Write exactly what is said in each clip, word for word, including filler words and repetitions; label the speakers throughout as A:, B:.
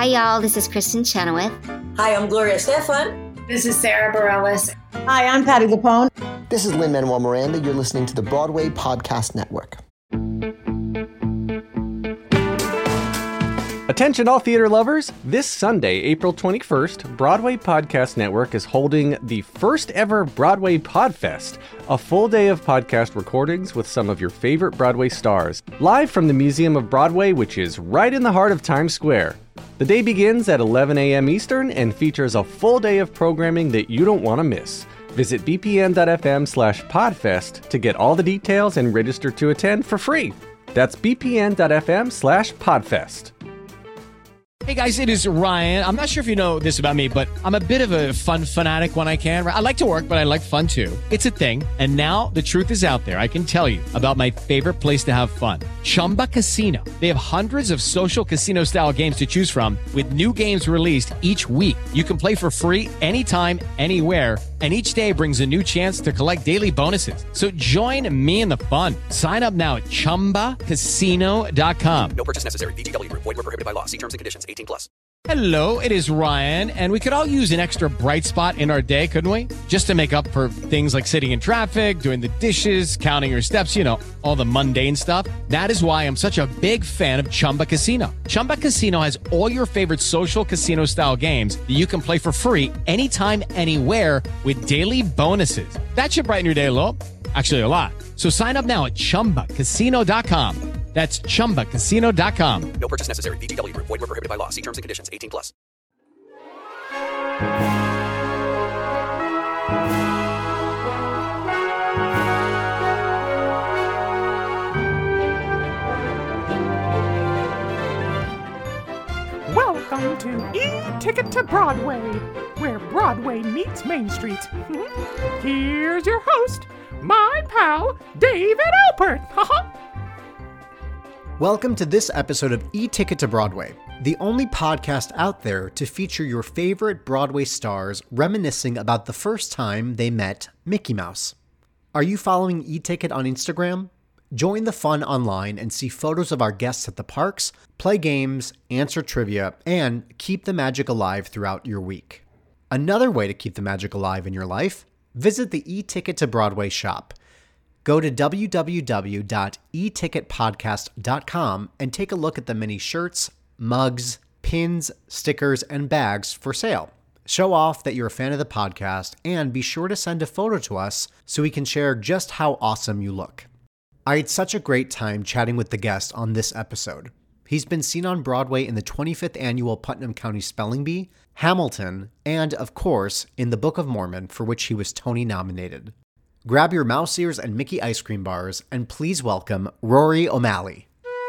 A: Hi, y'all. This is Kristen Chenoweth.
B: Hi, I'm Gloria Stefan.
C: This is Sarah Bareilles.
D: Hi, I'm Patti LuPone.
E: This is Lin-Manuel Miranda. You're listening to the Broadway Podcast Network.
F: Attention all theater lovers! This Sunday, April twenty-first, Broadway Podcast Network is holding the first ever Broadway Podfest, a full day of podcast recordings with some of your favorite Broadway stars, live from the Museum of Broadway, which is right in the heart of Times Square. The day begins at eleven a.m. Eastern and features a full day of programming that you don't want to miss. Visit bpn.fm slash podfest to get all the details and register to attend for free. That's bpn.fm slash podfest.
G: Hey guys, it is Ryan. I'm not sure if you know this about me, but I'm a bit of a fun fanatic when I can. I like to work, but I like fun too. It's a thing. And now the truth is out there. I can tell you about my favorite place to have fun. Chumba Casino. They have hundreds of social casino style games to choose from with new games released each week. You can play for free anytime, anywhere. And each day brings a new chance to collect daily bonuses. So join me in the fun. Sign up now at chumba casino dot com.
H: No purchase necessary. V G W Group. Void where prohibited by law. See terms and conditions. eighteen plus.
G: Hello, it is Ryan, and we could all use an extra bright spot in our day, couldn't we? Just to make up for things like sitting in traffic, doing the dishes, counting your steps, you know, all the mundane stuff. That is why I'm such a big fan of Chumba Casino. Chumba Casino has all your favorite social casino-style games that you can play for free anytime, anywhere with daily bonuses. That should brighten your day a little. Actually, a lot. So sign up now at chumba casino dot com. That's chumba casino dot com.
H: No purchase necessary. V G W Group. Void where prohibited by law. See terms and conditions. eighteen plus.
I: Welcome to E-Ticket to Broadway, where Broadway meets Main Street. Here's your host, my pal, David Alpert.
J: Welcome to this episode of E-Ticket to Broadway, the only podcast out there to feature your favorite Broadway stars reminiscing about the first time they met Mickey Mouse. Are you following E-Ticket on Instagram? Join the fun online and see photos of our guests at the parks, play games, answer trivia, and keep the magic alive throughout your week. Another way to keep the magic alive in your life, visit the E-Ticket to Broadway shop. Go to w w w dot e ticket podcast dot com and take a look at the many shirts, mugs, pins, stickers, and bags for sale. Show off that you're a fan of the podcast and be sure to send a photo to us so we can share just how awesome you look. I had such a great time chatting with the guest on this episode. He's been seen on Broadway in the twenty-fifth Annual Putnam County Spelling Bee, Hamilton, and, of course, in the Book of Mormon, for which he was Tony nominated. Grab your mouse ears and Mickey ice cream bars, and please welcome Rory O'Malley.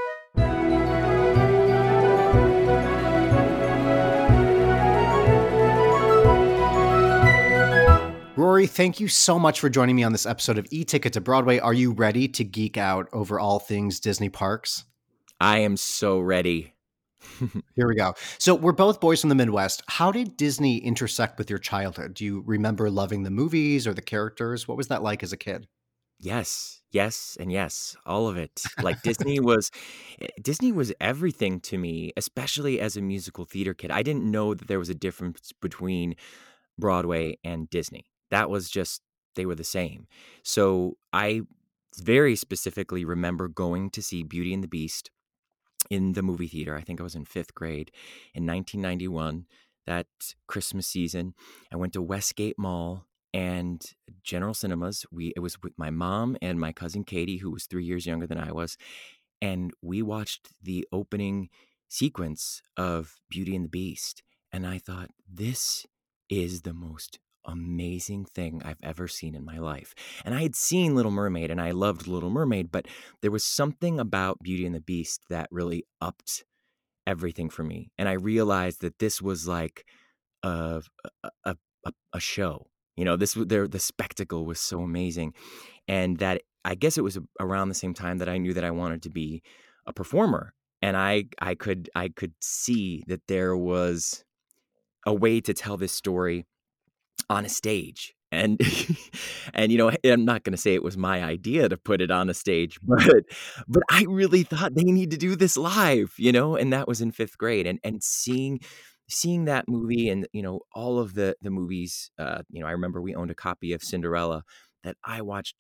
J: Rory, thank you so much for joining me on this episode of E-Ticket to Broadway. Are you ready to geek out over all things Disney parks?
K: I am so ready.
J: Here we go. So we're both boys from the Midwest. How did Disney intersect with your childhood? Do you remember loving the movies or the characters? What was that like as a kid?
K: Yes, yes, and yes, all of it. Like Disney was, Disney was everything to me, especially as a musical theater kid. I didn't know that there was a difference between Broadway and Disney. That was just, they were the same. So I very specifically remember going to see Beauty and the Beast in the movie theater. I think I was in fifth grade in nineteen ninety-one, that Christmas season. I went to Westgate Mall and General Cinemas. We It was with my mom and my cousin Katie, who was three years younger than I was. And we watched the opening sequence of Beauty and the Beast. And I thought, this is the most amazing thing I've ever seen in my life. And I had seen Little Mermaid and I loved Little Mermaid, but there was something about Beauty and the Beast that really upped everything for me. And I realized that this was like a a, a, a show. You know, this was there. The spectacle was so amazing, and that I guess it was around the same time that I knew that I wanted to be a performer. And I I could I could see that there was a way to tell this story on a stage. And and you know, I'm not going to say it was my idea to put it on a stage, but but I really thought they need to do this live, you know, and that was in fifth grade. And and seeing seeing that movie and you know all of the the movies, uh, you know, I remember we owned a copy of Cinderella that I watched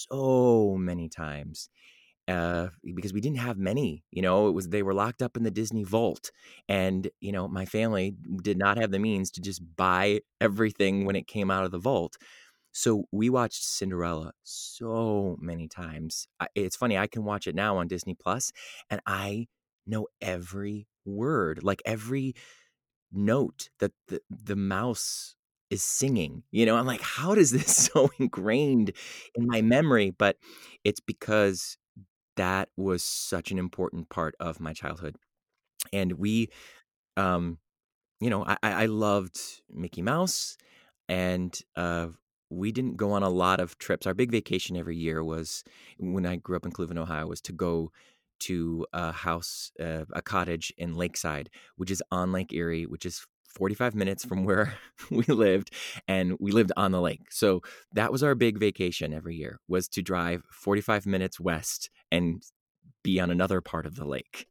K: so many times uh because we didn't have many, you know, it was they were locked up in the Disney vault, and you know my family did not have the means to just buy everything when it came out of the vault. So we watched Cinderella so many times. I- it's funny, I can watch it now on Disney Plus and I know every word, like every note that the, the mouse is singing. You know, I'm like, how does this so ingrained in my memory? But it's because that was such an important part of my childhood. And we, um, you know, I, I I loved Mickey Mouse, and uh, we didn't go on a lot of trips. Our big vacation every year was when I grew up in Cleveland, Ohio, was to go to a house, uh, a cottage in Lakeside, which is on Lake Erie, which is forty-five minutes from where we lived, and we lived on the lake. So that was our big vacation every year, was to drive forty-five minutes west and be on another part of the lake.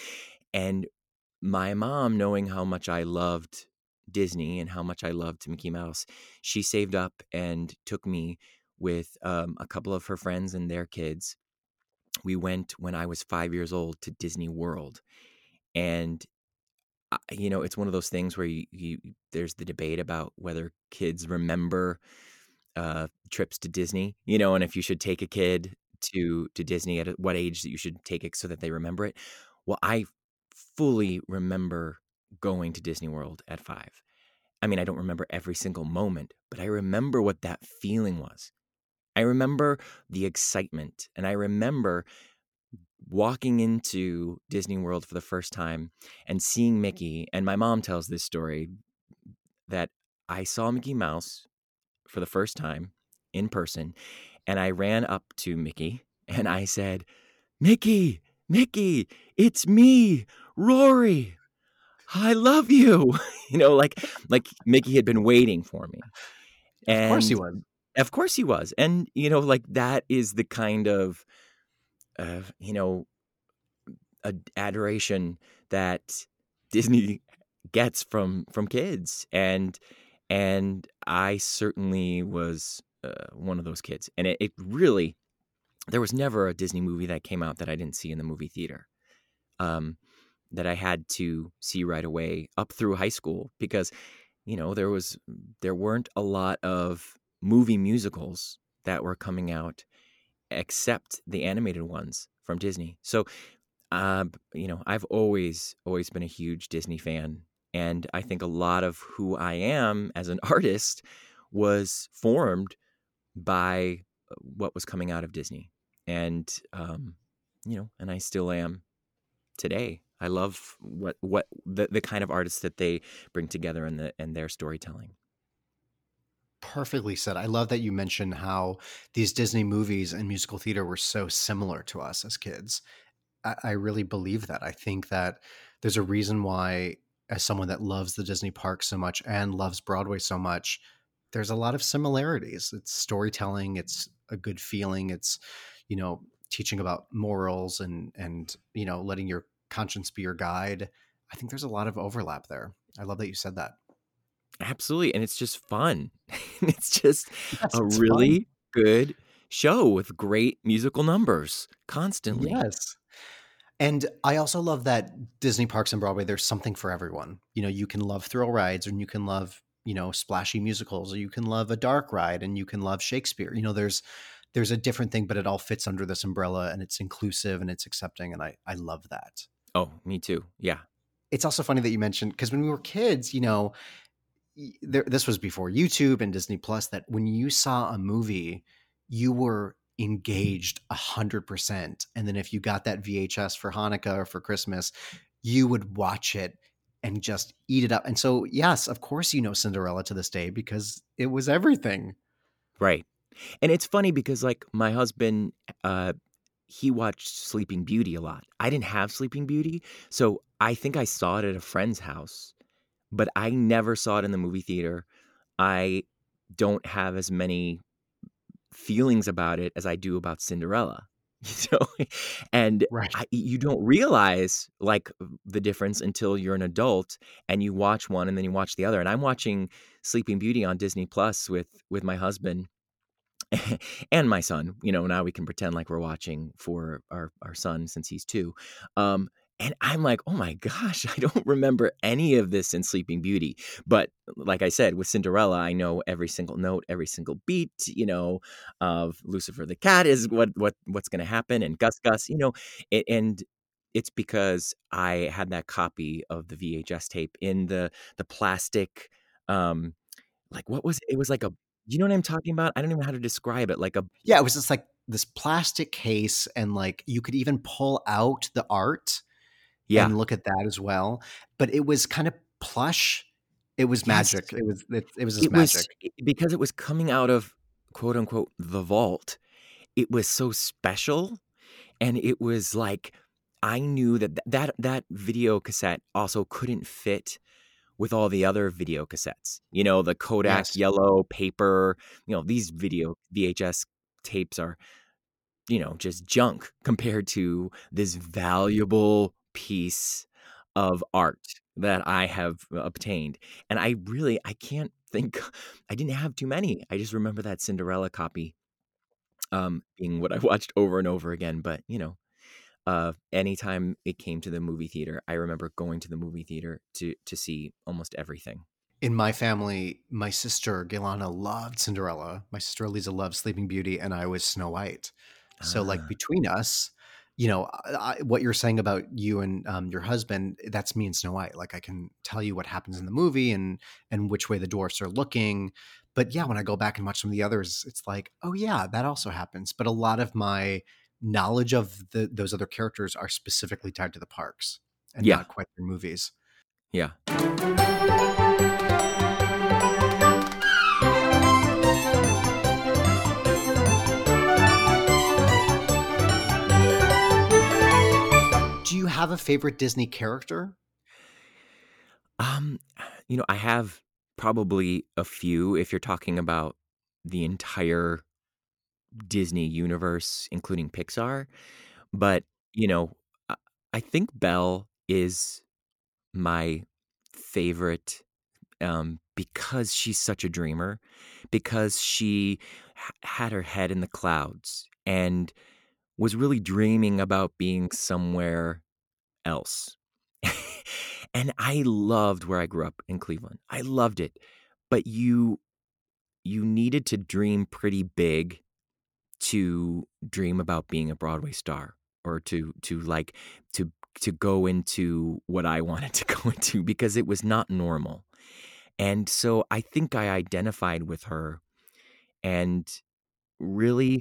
K: And my mom, knowing how much I loved Disney and how much I loved Mickey Mouse, she saved up and took me with um, a couple of her friends and their kids. We went when I was five years old to Disney World. And, uh, you know, it's one of those things where you, you there's the debate about whether kids remember uh, trips to Disney, you know, and if you should take a kid to to Disney at what age that you should take it so that they remember it. Well, I fully remember going to Disney World at five. I mean, I don't remember every single moment, but I remember what that feeling was. I remember the excitement, and I remember walking into Disney World for the first time and seeing Mickey. And my mom tells this story that I saw Mickey Mouse for the first time in person, and I ran up to Mickey and I said, Mickey, Mickey, it's me, Rory. I love you. You know, like like Mickey had been waiting for me. And
J: Of course he would.
K: Of course he was. And, you know, like that is the kind of, uh, you know, ad- adoration that Disney gets from from kids. And and I certainly was uh, one of those kids. And it, it really, there was never a Disney movie that came out that I didn't see in the movie theater. Um, that I had to see right away up through high school because, you know, there was there weren't a lot of movie musicals that were coming out except the animated ones from Disney. So, uh, you know, I've always always been a huge Disney fan, and I think a lot of who I am as an artist was formed by what was coming out of Disney, and um, you know, and I still am today. I love what what the, the kind of artists that they bring together and the and their storytelling.
J: Perfectly said. I love that you mentioned how these Disney movies and musical theater were so similar to us as kids. I, I really believe that. I think that there's a reason why, as someone that loves the Disney park so much and loves Broadway so much, there's a lot of similarities. It's storytelling. It's a good feeling. It's, you know, teaching about morals and, and, you know, letting your conscience be your guide. I think there's a lot of overlap there. I love that you said that.
K: Absolutely. And it's just fun. It's just
J: Yes,
K: a
J: it's
K: really
J: fun.
K: good show with great musical numbers constantly.
J: Yes. And I also love that Disney parks and Broadway, there's something for everyone. You know, you can love thrill rides and you can love, you know, splashy musicals, or you can love a dark ride and you can love Shakespeare. You know, there's there's a different thing, but it all fits under this umbrella and it's inclusive and it's accepting. And I, I love that.
K: Oh, me too. Yeah.
J: It's also funny that you mentioned, because when we were kids, you know, y- there, this was before YouTube and Disney Plus, that when you saw a movie, you were engaged a hundred percent. And then if you got that V H S for Hanukkah or for Christmas, you would watch it and just eat it up. And so, yes, of course, you know Cinderella to this day because it was everything.
K: Right. And it's funny because like my husband, uh, he watched Sleeping Beauty a lot. I didn't have Sleeping Beauty. So I think I saw it at a friend's house, but I never saw it in the movie theater. I don't have as many feelings about it as I do about Cinderella. So, and
J: Right.
K: I, you don't realize like the difference until you're an adult and you watch one and then you watch the other. And I'm watching Sleeping Beauty on Disney Plus with with my husband and my son. You know, now we can pretend like we're watching for our our son since he's two. Um, and I'm like, oh my gosh, I don't remember any of this in Sleeping Beauty. But like I said, with Cinderella, I know every single note, every single beat, you know, of Lucifer the cat is what what what's going to happen, and Gus Gus, you know, it, and it's because I had that copy of the V H S tape in the the plastic, um, like what was it? It was like a, you know what I'm talking about? I don't even know how to describe it. Like a,
J: Yeah, it was just like this plastic case, and like you could even pull out the art
K: yeah,
J: and look at that as well. But it was kind of plush. It was
K: yes,
J: magic. It was it, it was just
K: it was
J: magic.
K: because it was coming out of quote unquote the vault. It was so special, and it was like I knew that th- that that video cassette also couldn't fit with all the other video cassettes. You know, the Kodak
J: Yes.
K: yellow paper, you know, these video V H S tapes are, you know, just junk compared to this valuable piece of art that I have obtained. And I really, I can't think, I didn't have too many. I just remember that Cinderella copy um, being what I watched over and over again. But, you know, uh, anytime it came to the movie theater, I remember going to the movie theater to to see almost everything.
J: In my family, my sister Gailana loved Cinderella. My sister Eliza loved Sleeping Beauty, and I was Snow White. So, like
K: Ah,
J: between us, you know, I, I- what you're saying about you and um, your husband, that's me and Snow White. Like I can tell you what happens in the movie and and which way the dwarfs are looking. But yeah, when I go back and watch some of the others, it's like, oh yeah, that also happens. But a lot of my knowledge of the those other characters are specifically tied to the parks and
K: yeah,
J: not quite their movies.
K: yeah.
J: Do you have a favorite Disney character?
K: Um, you know, I have probably a few if you're talking about the entire Disney universe, including Pixar. But, you know, I I think Belle is my favorite um, because she's such a dreamer, because she h- had her head in the clouds and was really dreaming about being somewhere else. And I loved where I grew up in Cleveland. I loved it. But you you needed to dream pretty big to dream about being a Broadway star, or to to like to to go into what I wanted to go into, because it was not normal. And so I think I identified with her and really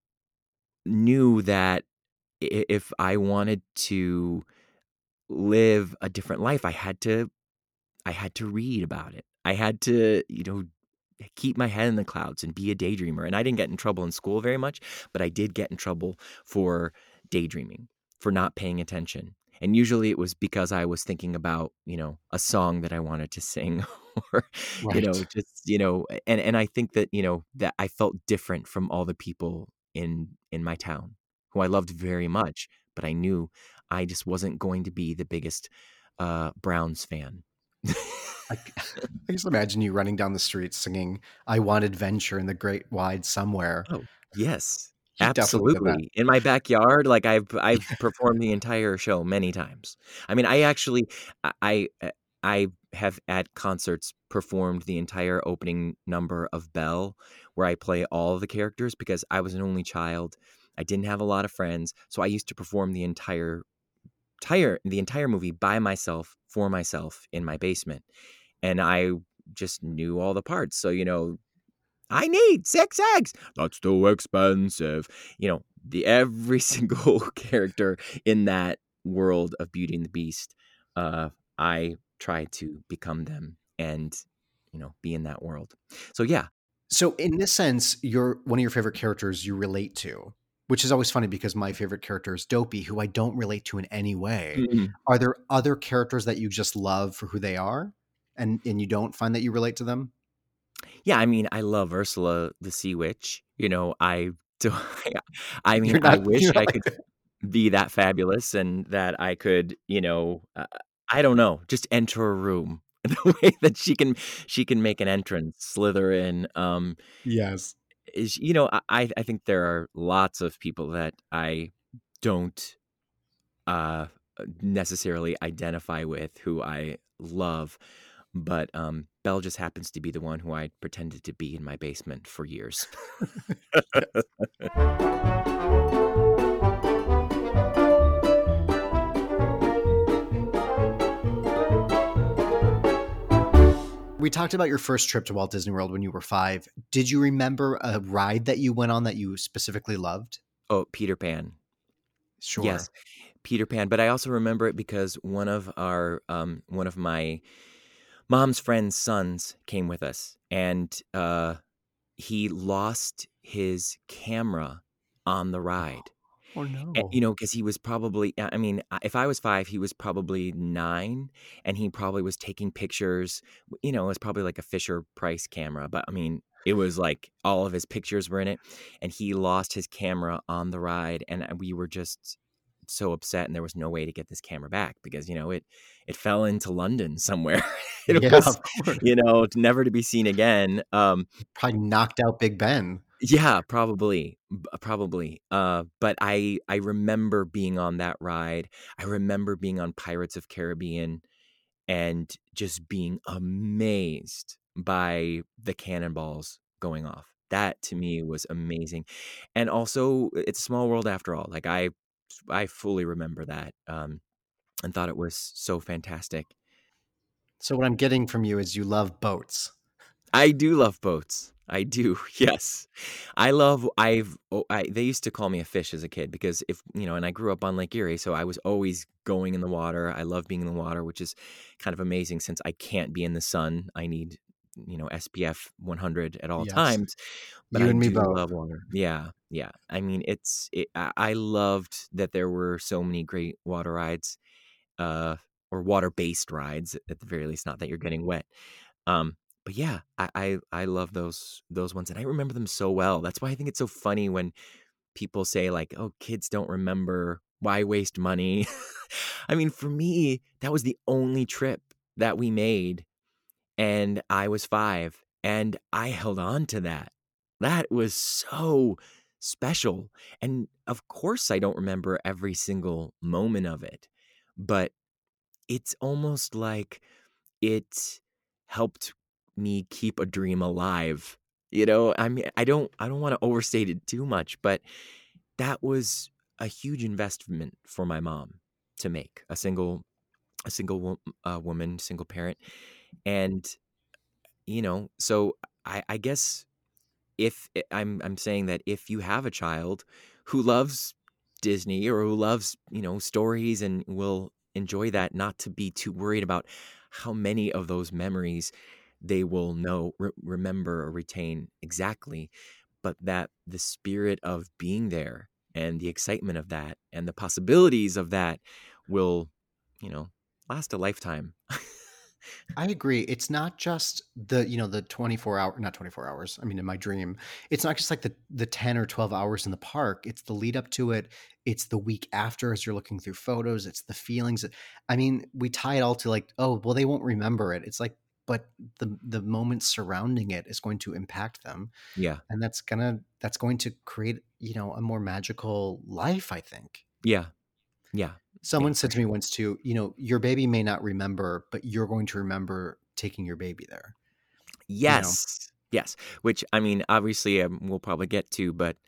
K: knew that i- if I wanted to live a different life, I had to I had to read about it. I had to, you know, keep my head in the clouds and be a daydreamer. And I didn't get in trouble in school very much, but I did get in trouble for daydreaming, for not paying attention. And usually it was because I was thinking about, you know, a song that I wanted to sing or, you know,
J: Right.
K: just, you know, and, and I think that, you know, that I felt different from all the people in in my town who I loved very much, but I knew I just wasn't going to be the biggest uh, Browns fan.
J: I, I just imagine you running down the street singing "I Want Adventure in the Great Wide Somewhere."
K: Oh, yes.
J: You definitely did that.
K: Absolutely. In my backyard, like I've I've performed the entire show many times. I mean, I actually I I uh, I have at concerts performed the entire opening number of Belle, where I play all the characters because I was an only child. I didn't have a lot of friends, so I used to perform the entire entire the entire movie by myself for myself in my basement. And I just knew all the parts. So, you know, I need six eggs. That's too expensive. You know, the every single character in that world of Beauty and the Beast, uh, I tried to become them and, you know, be in that world. So yeah.
J: So, in this sense, you're one of your favorite characters you relate to, which is always funny because my favorite character is Dopey, who I don't relate to in any way.
K: Mhm.
J: Are there other characters that you just love for who they are, and and you don't find that you relate to them?
K: Yeah, I mean, I love Ursula the Sea Witch. You know, I do. I mean,
J: You're
K: I
J: not
K: wish
J: you're
K: I
J: not
K: could
J: like that.
K: be that fabulous and that I could, you know, uh, I don't know, just enter a room the way that she can she can make an entrance, slither in. Um,
J: Yes.
K: is you know, I I think there are lots of people that I don't uh necessarily identify with who I love, but um Belle just happens to be the one who I pretended to be in my basement for years.
J: Yes. We talked about your first trip to Walt Disney World when you were five. Did you remember a ride that you went on that you specifically loved?
K: Oh, Peter Pan. Yes,
J: Sure.
K: Peter Pan, but I also remember it because one of our um one of my mom's friend's sons came with us, and uh he lost his camera on the ride.
J: Oh,
K: Eh, you
J: no.
K: know, because he was probably I I mean, uh, if I was five, he was probably nine, and he probably was taking pictures. W you know, it was probably like a Fisher Price camera, but, I mean, it was like all of his pictures were in it, and he lost his camera on the ride, and, uh, we were just so upset, and there was no way to get this camera back because, you know, it it fell into London somewhere. It
J: Yeah,
K: was,
J: of course.
K: you know, never to be seen again. Um
J: Probably knocked out Big Ben.
K: Yeah, probably, b probably, uh, but I I remember being on that ride. I remember being on Pirates of Caribbean and just being amazed by the cannonballs going off. That to me was amazing, and also, I It's a Small World After All. Like, I I fully remember that, um, and thought it was so fantastic.
J: So what I'm getting from you is you love boats.
K: I do love boats. I do, yes. I love I've oh, I they used to call me a fish as a kid because if you know, and I grew up on Lake Erie, so I was always going in the water. I love being in the water, which is kind of amazing since I can't be in the sun. I need, you know, S P F one hundred at all
J: Yes.
K: times, but
J: You
K: I
J: and me
K: do
J: both.
K: love water. Yeah, yeah. I mean, it's it, I, I loved that there were so many great water rides, uh, or water-based rides at the very least. Not that you're getting wet. Um, but yeah, I, I I love those those ones, and I remember them so well. That's why I think it's so funny when people say like, "Oh, kids don't remember. Why waste money?" I mean, for me, that was the only trip that we made, and I was five, and I held on to that. That was so special, and of course, I don't remember every single moment of it, but it's almost like it helped me keep a dream alive. You know, I mean, I don't I don't wanna overstate it too much, but that was a huge investment for my mom to make, a single a single wo uh, woman, single parent, and, you know, so I I guess if I I'm I'm saying that if you have a child who loves Disney or who loves, you know, stories and will enjoy that, not to be too worried about how many of those memories they will know, re remember, or retain exactly, but that the spirit of being there and the excitement of that and the possibilities of that will, you know, last a lifetime.
J: I agree. It's not just the, you know, the twenty-four hour, not twenty-four hours. I mean, in my dream, it's not just like the the ten or twelve hours in the park. It's the lead up to it. It's the week after as you're looking through photos. It's the feelings. I mean, we tie it all to like, oh, well, they won't remember it. It's like, but the the moment surrounding it is going to impact them.
K: Yeah.
J: And that's gonna that's going to create, you know, a more magical life, I think.
K: Yeah. Yeah. Yeah,
J: Someone
K: for
J: said to me
K: sure.
J: once too, you know, your baby may not remember, but you're going to remember taking your baby there. You know,
K: Yes. Yes. Which, I mean, obviously, um, we'll probably get to, but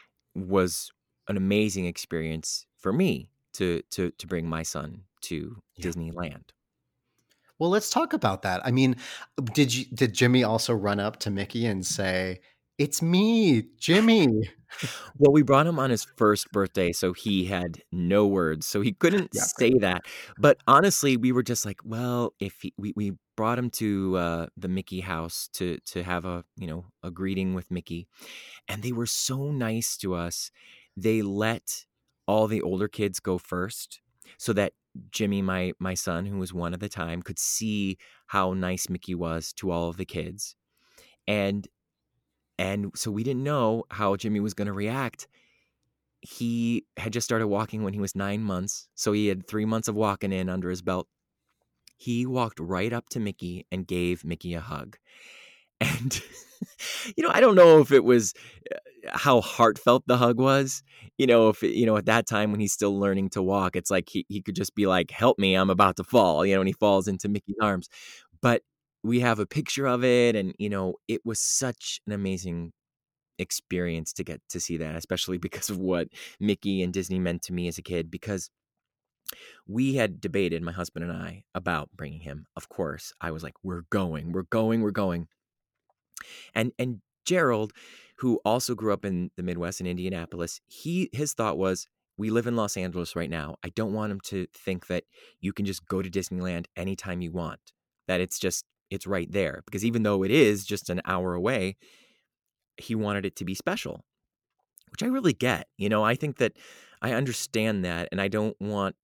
K: was an amazing experience for me to to to bring my son to
J: yeah.
K: Disneyland.
J: Well, let's talk about that. I mean, did you did Jimmy also run up to Mickey and say, "It's me, Jimmy"?
K: Well, we brought him on his first birthday, so he had no words, so he couldn't
J: Yeah,
K: say that. But honestly, we were just like, well, if he, we we brought him to uh, the Mickey house to to have a you know a greeting with Mickey, and they were so nice to us. They let all the older kids go first, so that Jimmy, my my son, who was one at the time, could see how nice Mickey was to all of the kids. And and so we didn't know how Jimmy was going to react. He had just started walking when he was nine months. So he had three months of walking in under his belt. He walked right up to Mickey and gave Mickey a hug. And, you know, I don't know if it was how heartfelt the hug was. You know, if, it, you know, at that time when he's still learning to walk, it's like he, he could just be like, help me, I'm about to fall, you know, and he falls into Mickey's arms. But we have a picture of it. And, you know, it was such an amazing experience to get to see that, especially because of what Mickey and Disney meant to me as a kid, because we had debated, my husband and I, about bringing him. Of course, I was like, we're going, we're going, we're going. And and Gerald, who also grew up in the Midwest in Indianapolis, he his thought was, we live in Los Angeles right now. I don't want him to think that you can just go to Disneyland anytime you want, that it's just, it's right there. Because even though it is just an hour away, he wanted it to be special, which I really get. You know, I think that I understand that, and I don't want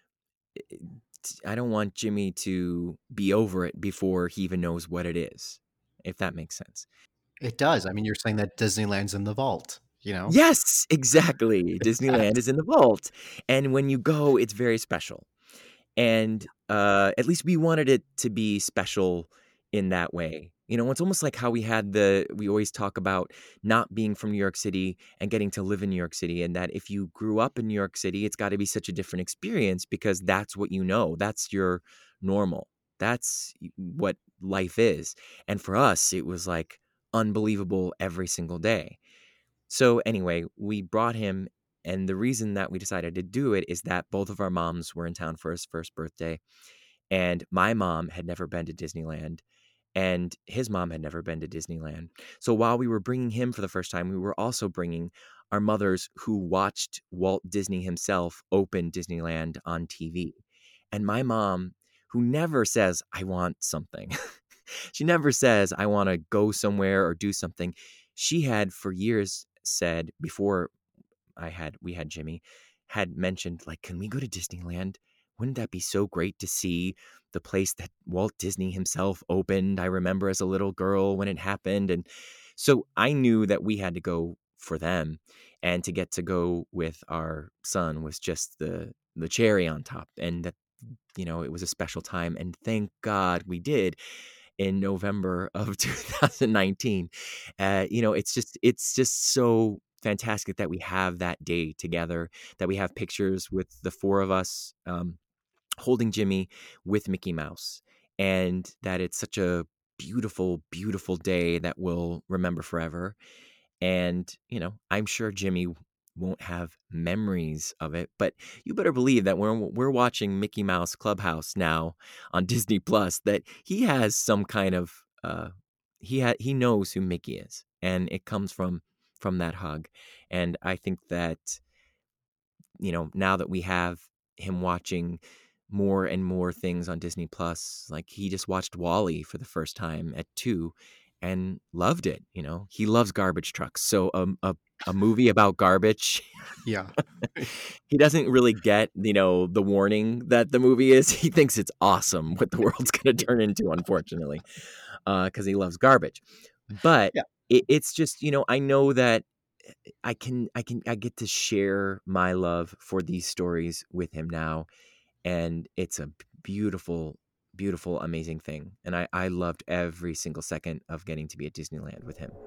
K: I don't want Jimmy to be over it before he even knows what it is, if that makes sense.
J: It does. I mean, you're saying that Disneyland's in the vault, you know?
K: Yes, exactly. Disneyland is in the vault. And when you go, it's very special. And uh, at least we wanted it to be special in that way. You know, it's almost like how we had the, we always talk about not being from New York City and getting to live in New York City. And that if you grew up in New York City, it's got to be such a different experience because that's what you know. That's your normal. That's what life is. And for us, it was like unbelievable every single day. So anyway, we brought him. And the reason that we decided to do it is that both of our moms were in town for his first birthday. And my mom had never been to Disneyland. And his mom had never been to Disneyland. So while we were bringing him for the first time, we were also bringing our mothers who watched Walt Disney himself open Disneyland on T V. And my mom, who never says, I want something. She never says, I want to go somewhere or do something. She had for years said, before I had, we had Jimmy, had mentioned, like, can we go to Disneyland? Wouldn't that be so great to see the place that Walt Disney himself opened? I remember as a little girl when it happened. And so I knew that we had to go for them, and to get to go with our son was just the, the cherry on top. And that, you know, it was a special time. And thank God we did in November of two thousand nineteen. Uh, you know, it's just, it's just so fantastic that we have that day together, that we have pictures with the four of us, um, holding Jimmy with Mickey Mouse, and that it's such a beautiful, beautiful day that we'll remember forever. And, you know, I'm sure Jimmy won't have memories of it, but you better believe that when we're watching Mickey Mouse Clubhouse now on Disney Plus, that he has some kind of, uh, he ha- he knows who Mickey is, and it comes from, from that hug. And I think that, you know, now that we have him watching more and more things on Disney Plus, like he just watched WALL-E for the first time at two and loved it. You know, he loves garbage trucks. So um, a a movie about garbage,
J: Yeah.
K: he doesn't really get, you know, the warning that the movie is. He thinks it's awesome what the world's going to turn into, unfortunately, because he loves garbage. But
J: Yeah.
K: it, it's just, you know, I know that I can, I can, I get to share my love for these stories with him now. And it's a beautiful, beautiful, amazing thing. And I, I loved every single second of getting to be at Disneyland with him.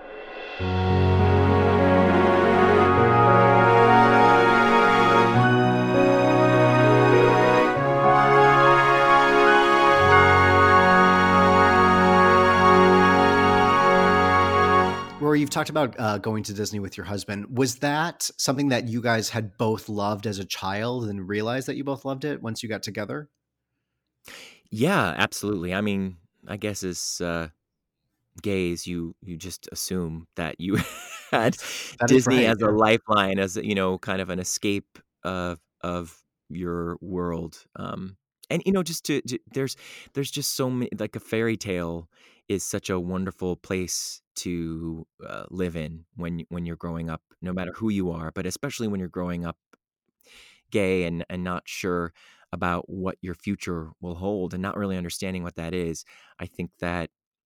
J: Rory, you've talked about uh, going to Disney with your husband. Was that something that you guys had both loved as a child and realized that you both loved it once you got together?
K: Yeah, absolutely. I mean, I guess as uh, gays, you you just assume that you had
J: That is
K: Disney
J: right,
K: as a
J: yeah.
K: lifeline, as you know, kind of an escape of of your world. Um, and you know, just to, to there's there's just so many, like a fairy tale is such a wonderful place to uh, live in when you- when you're growing up, no matter who you are, but especially when you're growing up gay and and not sure about what your future will hold and not really understanding what that is. I think that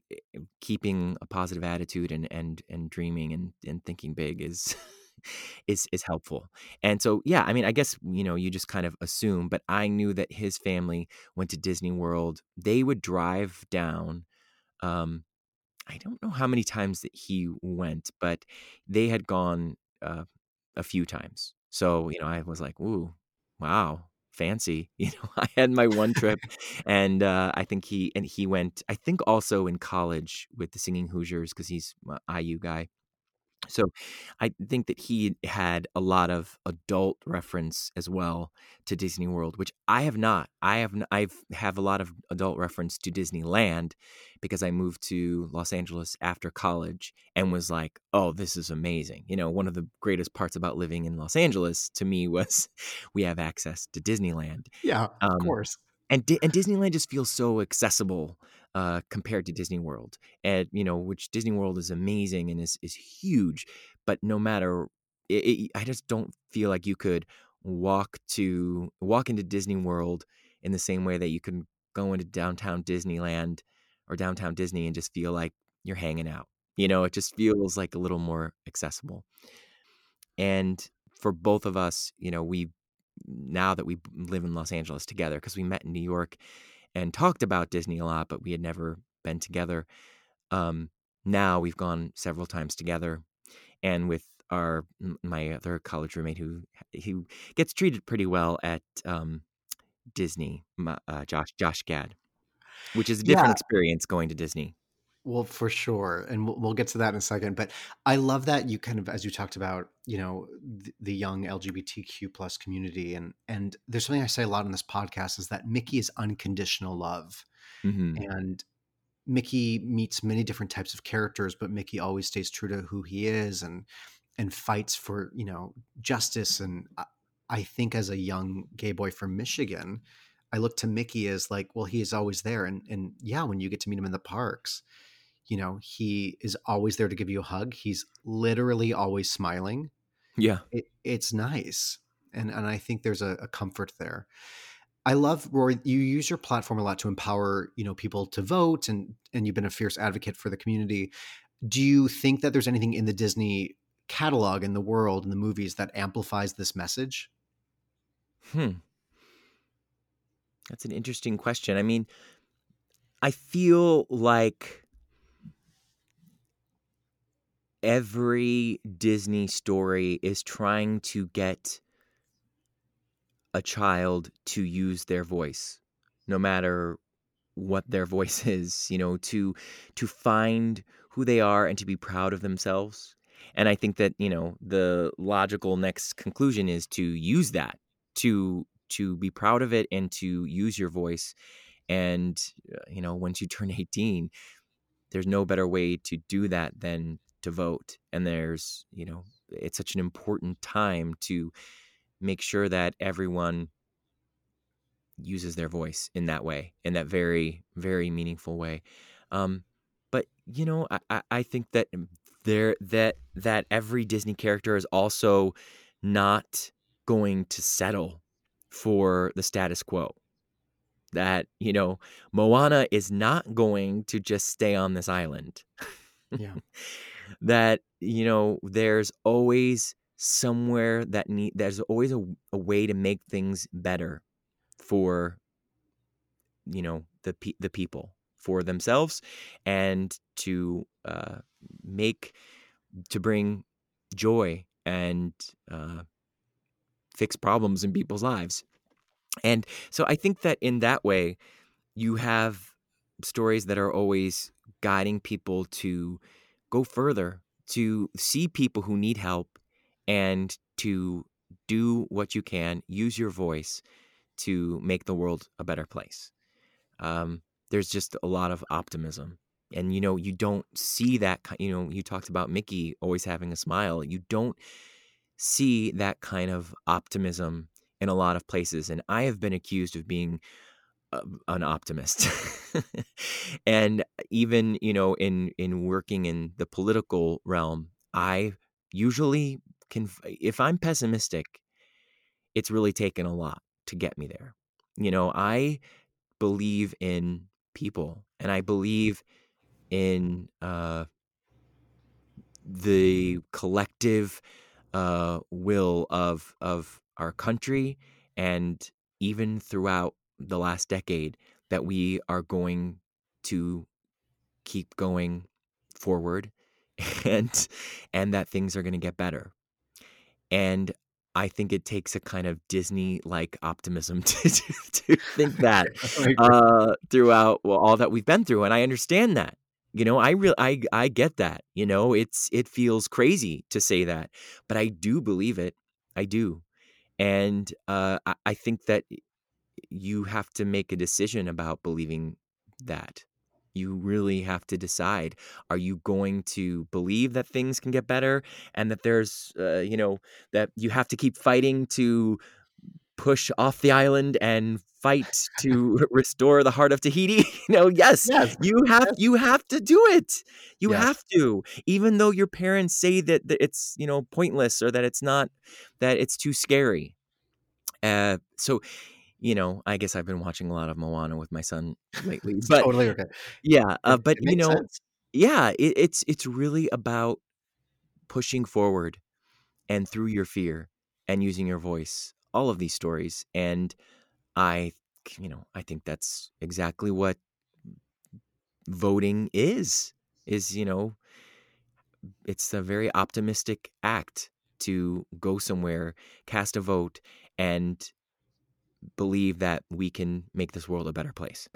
K: eh, keeping a positive attitude and and and dreaming and and thinking big is is is helpful. And so, yeah, I mean, I guess, you know, you just kind of assume, but I knew that his family went to Disney World. They would drive down. Um, I don't know how many times that he went, but they had gone uh, a few times. So, you know, I was like, ooh, wow, fancy. You know, I had my one trip, and uh, I think he and he went. I think also in college with the Singing Hoosiers because he's a I U guy. So I think that he had a lot of adult reference as well to Disney World, which I have not. I have n- I've have a lot of adult reference to Disneyland because I moved to Los Angeles after college and was like, "Oh, this is amazing." You know, one of the greatest parts about living in Los Angeles to me was we have access to Disneyland.
J: Yeah, of
K: Um,
J: course.
K: and Di- and Disneyland just feels so accessible uh, compared to Disney World, and you know, which Disney World is amazing and is is huge, but no matter, it, it, I just don't feel like you could walk to walk into Disney World in the same way that you can go into downtown Disneyland or downtown Disney and just feel like you're hanging out. You know, it just feels like a little more accessible. And for both of us, you know, we now that we live in Los Angeles together, because we met in New York and talked about Disney a lot, but we had never been together. Um, now we've gone several times together, and with our m- my other college roommate who who gets treated pretty well at um, Disney, my, uh, Josh Josh Gad, which is a different
J: Yeah,
K: experience going to Disney.
J: well, for sure, and we'll, we'll get to that in a second. But I love that you kind of, as you talked about, you know, the, the young L G B T Q plus community, and and there's something I say a lot in this podcast is that Mickey is unconditional love,
K: Hmm.
J: and Mickey meets many different types of characters, but Mickey always stays true to who he is and and fights for, you know, justice. And I, I think as a young gay boy from Michigan, I look to Mickey as like, well, he is always there. And and yeah, when you get to meet him in the parks, you know, he is always there to give you a hug. He's literally always smiling.
K: Yeah.
J: It, it's nice. And and I think there's a, a comfort there. I love, Rory, you use your platform a lot to empower, you know, people to vote, and and you've been a fierce advocate for the community. Do you think that there's anything in the Disney catalog, in the world, in the movies that amplifies this message?
K: Hmm. That's an interesting question. I mean, I feel like every Disney story is trying to get a child to use their voice, no matter what their voice is, you know, to to find who they are and to be proud of themselves. And I think that, you know, the logical next conclusion is to use that, to to be proud of it and to use your voice. And uh, you know, once you turn eighteen, there's no better way to do that than to vote. And there's, you know, it's such an important time to make sure that everyone uses their voice in that way, in that very, very meaningful way. Um, but you know, I, I I think that there that that every Disney character is also not going to settle for the status quo. That, you know, Moana is not going to just stay on this island.
J: Yeah.
K: That, you know, there's always somewhere that need there's always a, a way to make things better for, you know, the pe- the people, for themselves, and to uh, make to bring joy and uh, fix problems in people's lives. And so I think that in that way, you have stories that are always guiding people to go further, to see people who need help, and to do what you can, use your voice to make the world a better place. Um, there's just a lot of optimism. And, you know, you don't see that, ki- you know, you talked about Mickey always having a smile. You don't see that kind of optimism in a lot of places. And I have been accused of being uh, an optimist. And even, you know, in in working in the political realm, I usually can, if I'm pessimistic, it's really taken a lot to get me there. You know, I believe in people, and I believe in uh, the collective uh, will of of our country, and even throughout the last decade, that we are going to keep going forward, and and that things are going to get better. And I think it takes a kind of Disney-like optimism to to, to think that uh, throughout well, all that we've been through, and I understand that. You know, I real I I get that. You know, it's it feels crazy to say that, but I do believe it. I do, and uh, I, I think that you have to make a decision about believing that. You really have to decide, are you going to believe that things can get better, and that there's, uh, you know, that you have to keep fighting to push off the island and fight to restore the heart of Tahiti? You know, yes,
J: Yes.
K: you have
J: Yes.
K: you have to do it. You
J: Yes.
K: have to, even though your parents say that, that it's, you know, pointless, or that it's not, that it's too scary. Uh, so, you know, I guess I've been watching a lot of Moana with my son lately,
J: It's
K: but
J: totally okay.
K: yeah, uh,
J: It,
K: but
J: it
K: you
J: makes
K: know,
J: sense.
K: yeah, it, it's it's really about pushing forward and through your fear and using your voice. All of these stories, and I, you know, I think that's exactly what voting is. Is you know, it's a very optimistic act to go somewhere, cast a vote, and believe that we can make this world a better place.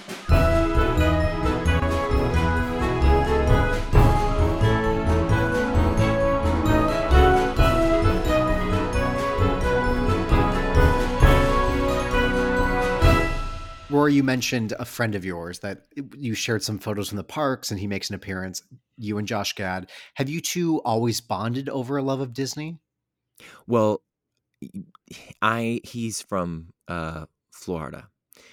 J: Rory, you mentioned a friend of yours that you shared some photos from the parks, and he makes an appearance. You and Josh Gad. Have you two always bonded over a love of Disney?
K: Well, I he's from uh, Florida,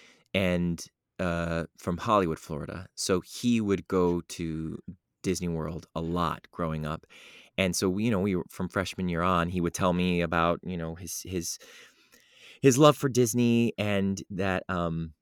K: and uh, from Hollywood, Florida. So he would go to Disney World a lot growing up. And so, you know, we were from freshman year on, he would tell me about, you know, his his his love for Disney, and that um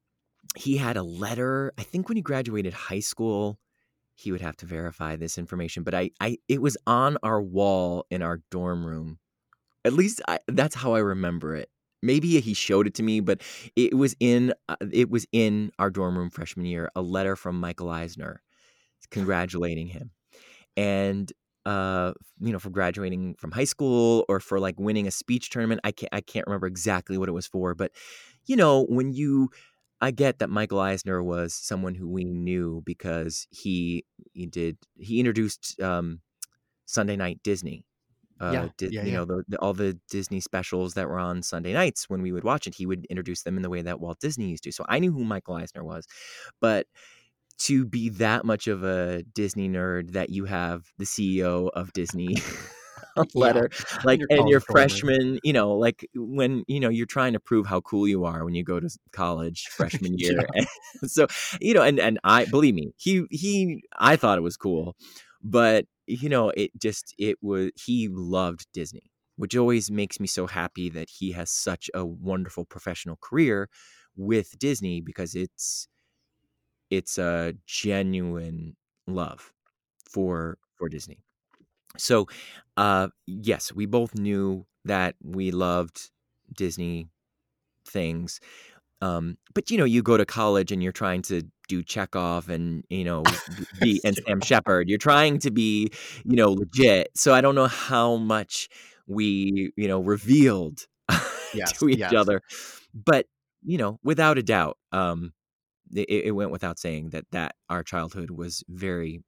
K: he had a letter, I think when he graduated high school. He would have to verify this information, but I I it was on our wall in our dorm room. At least I, that's how I remember it. Maybe he showed it to me, but it was in uh, it was in our dorm room freshman year, a letter from Michael Eisner congratulating him. And uh you know, for graduating from high school, or for like winning a speech tournament. I can't I can't remember exactly what it was for, but you know, when you I get that Michael Eisner was someone who we knew because he he did he introduced um Sunday Night Disney. Uh,
J: Yeah,
K: di-
J: yeah,
K: you
J: yeah.
K: know, the, the all the Disney specials that were on Sunday nights when we would watch it, he would introduce them in the way that Walt Disney used to. So I knew who Michael Eisner was, but to be that much of a Disney nerd that you have the C E O of Disney a
J: Yeah.
K: letter,
J: In
K: like,
J: your
K: and
J: college
K: you're
J: dorm room.
K: freshman, you know, like when, you know, you're trying to prove how cool you are when you go to s- college freshman year.
J: Yeah.
K: And so, you know, and, and I, believe me, he, he, I thought it was cool, but you know, it just, it was, he loved Disney, which always makes me so happy that he has such a wonderful professional career with Disney, because it's, it's a genuine love for, for Disney. So, uh, yes, we both knew that we loved Disney things. Um, but you know, you go to college and you're trying to do Chekhov and, you know, be and Sam Shepard. You're trying to be, you know, legit. So I don't know how much we, you know, revealed
J: Yes,
K: to each
J: yes.
K: other, but you know, without a doubt, um, it, it went without saying that that our childhood was very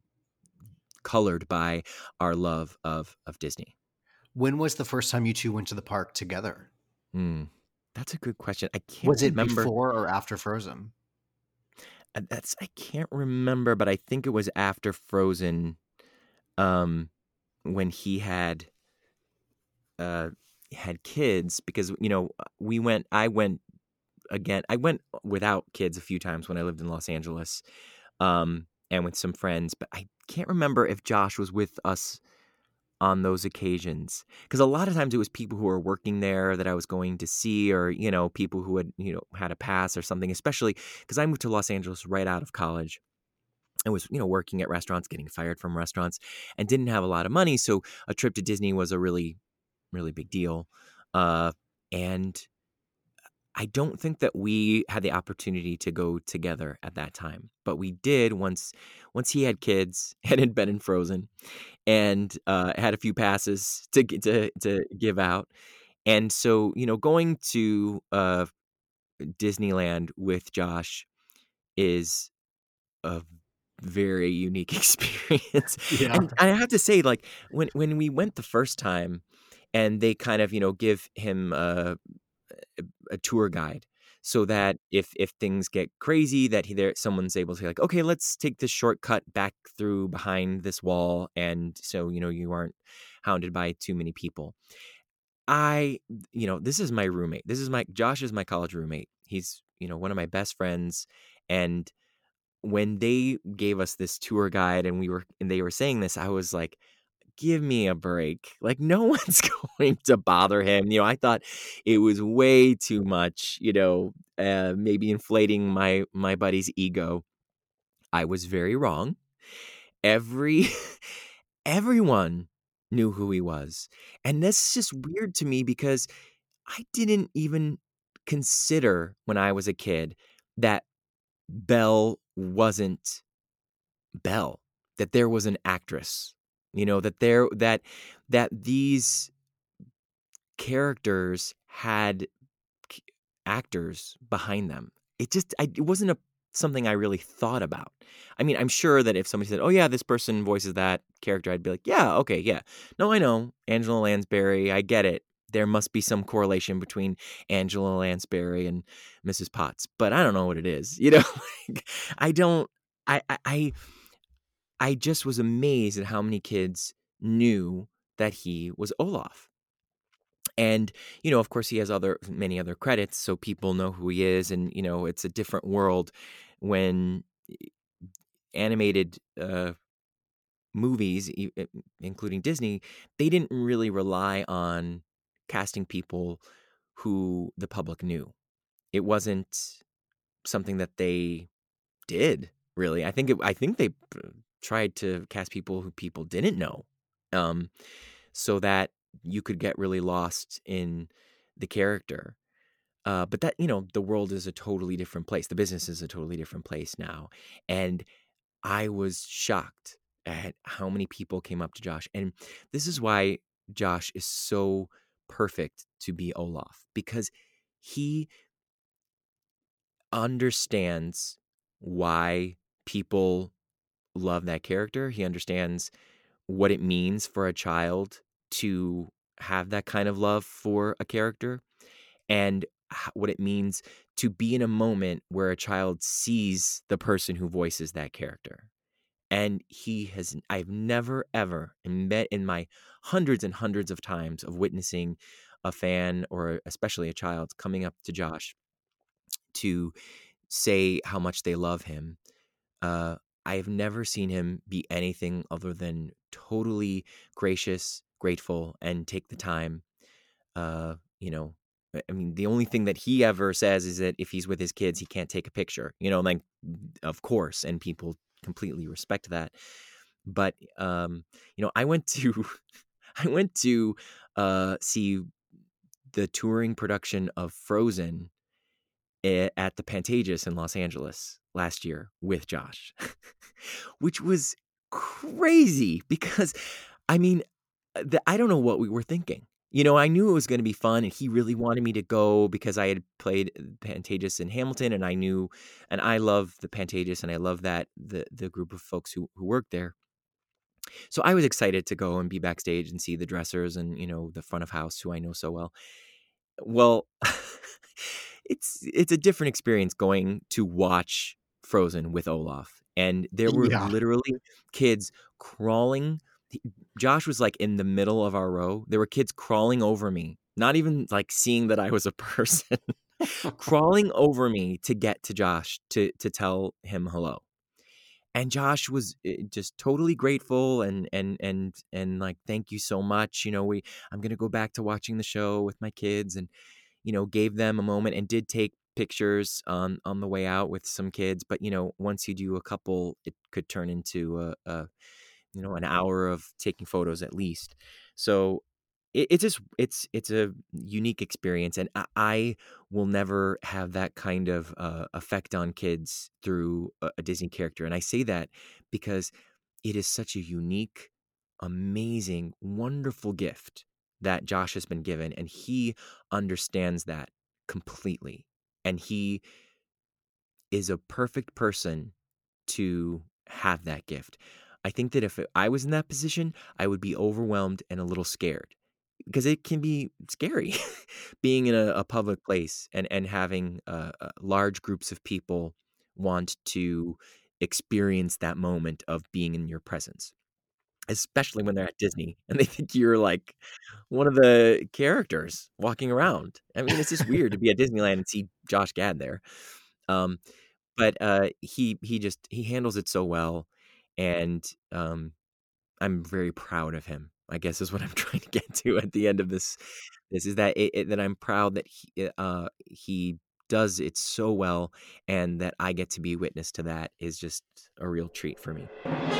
K: colored by our love of of Disney.
J: When was the first time you two went to the park together?
K: Hmm, that's a good question. I can't
J: Was it
K: remember.
J: before or after Frozen?
K: Uh, That's I can't remember, but I think it was after Frozen, um, when he had uh had kids, because you know, we went. I went again. I went without kids a few times when I lived in Los Angeles, um, and with some friends, but I can't remember if Josh was with us on those occasions, because a lot of times it was people who were working there that I was going to see, or you know, people who had, you know, had a pass or something, especially because I moved to Los Angeles right out of college. and was, you know, working at restaurants, getting fired from restaurants, and didn't have a lot of money. So a trip to Disney was a really, really big deal. Uh, and I don't think that we had the opportunity to go together at that time, but we did once once he had kids and had been in Frozen, and uh, had a few passes to g- to to give out. And so, you know, going to uh, Disneyland with Josh is a very unique experience.
J: Yeah.
K: And I have to say, like, when when we went the first time, and they kind of, you know, give him a a, a tour guide, so that if if things get crazy, that he there someone's able to say, like, okay, let's take this shortcut back through behind this wall, and so, you know, you aren't hounded by too many people. I, you know, this is my roommate. This is my Josh is my college roommate. He's, you know, one of my best friends. And when they gave us this tour guide and we were and they were saying this, I was like, give me a break. Like, no one's going to bother him. You know, I thought it was way too much, you know, uh, maybe inflating my my buddy's ego. I was very wrong. Every everyone knew who he was. And this is just weird to me because I didn't even consider when I was a kid that Belle wasn't Belle, that there was an actress, you know, that there that that these characters had c- actors behind them. It just I, it wasn't a something I really thought about. I mean, I'm sure that if somebody said, "Oh yeah, this person voices that character," I'd be like, "Yeah, okay, yeah. No, I know. Angela Lansbury, I get it. There must be some correlation between Angela Lansbury and Missus Potts, but I don't know what it is." You know, like, I don't I I I I just was amazed at how many kids knew that he was Olaf. And, you know, of course, he has other many other credits, so people know who he is. And, you know, it's a different world when animated uh, movies, e- e- including Disney, they didn't really rely on casting people who the public knew. It wasn't something that they did, really. I think it, I think they uh, tried to cast people who people didn't know, um, so that you could get really lost in the character. Uh, but that, you know, the world is a totally different place. The business is a totally different place now. And I was shocked at how many people came up to Josh. And this is why Josh is so perfect to be Olaf, because he understands why people love that character. He understands what it means for a child to have that kind of love for a character, and h- what it means to be in a moment where a child sees the person who voices that character. And he has, I've never ever met in my hundreds and hundreds of times of witnessing a fan, or especially a child, coming up to Josh to say how much they love him. Uh, I've never seen him be anything other than totally gracious, grateful, and take the time. Uh, you know, I I mean, the only thing that he ever says is that if he's with his kids, he can't take a picture. You know, like, of course, and people completely respect that. But um, you know, I went to I went to uh see the touring production of Frozen a- at the Pantages in Los Angeles last year with Josh, which was crazy because, I mean, uh, the, I don't know what we were thinking. You know, I knew it was going to be fun, and he really wanted me to go because I had played Pantages in Hamilton, and I knew, and I love the Pantages, and I love that the the group of folks who who work there. So I was excited to go and be backstage and see the dressers and, you know, the front of house who I know so well. Well, it's it's a different experience going to watch Frozen with Olaf. And there were
J: Yeah.
K: literally kids crawling. he- Josh was like in the middle of our row. There were kids crawling over me, not even like seeing that I was a person, crawling over me to get to Josh to to tell him hello. And Josh was eh, just totally grateful and and and and like, thank you so much. You know, we I'm gonna go back to watching the show with my kids, and, you know, gave them a moment and did take pictures on on the way out with some kids, but you know, once you do a couple, it could turn into a, a you know, an hour of taking photos at least. So it, it's just it's it's a unique experience, and I, I will never have that kind of uh, effect on kids through a, a Disney character. And I say that because it is such a unique, amazing, wonderful gift that Josh has been given, and he understands that completely. And he is a perfect person to have that gift. I think that if I was in that position, I would be overwhelmed and a little scared, because it can be scary being in a, a public place and, and having uh, uh, large groups of people want to experience that moment of being in your presence, especially when they're at Disney and they think you're like one of the characters walking around. I mean, it's just weird to be at Disneyland and see Josh Gad there. Um, but uh, he he just he handles it so well, and um, I'm very proud of him, I guess is what I'm trying to get to at the end of this. This is that it, it, that I'm proud that he uh, he does it so well, and that I get to be witness to that is just a real treat for me.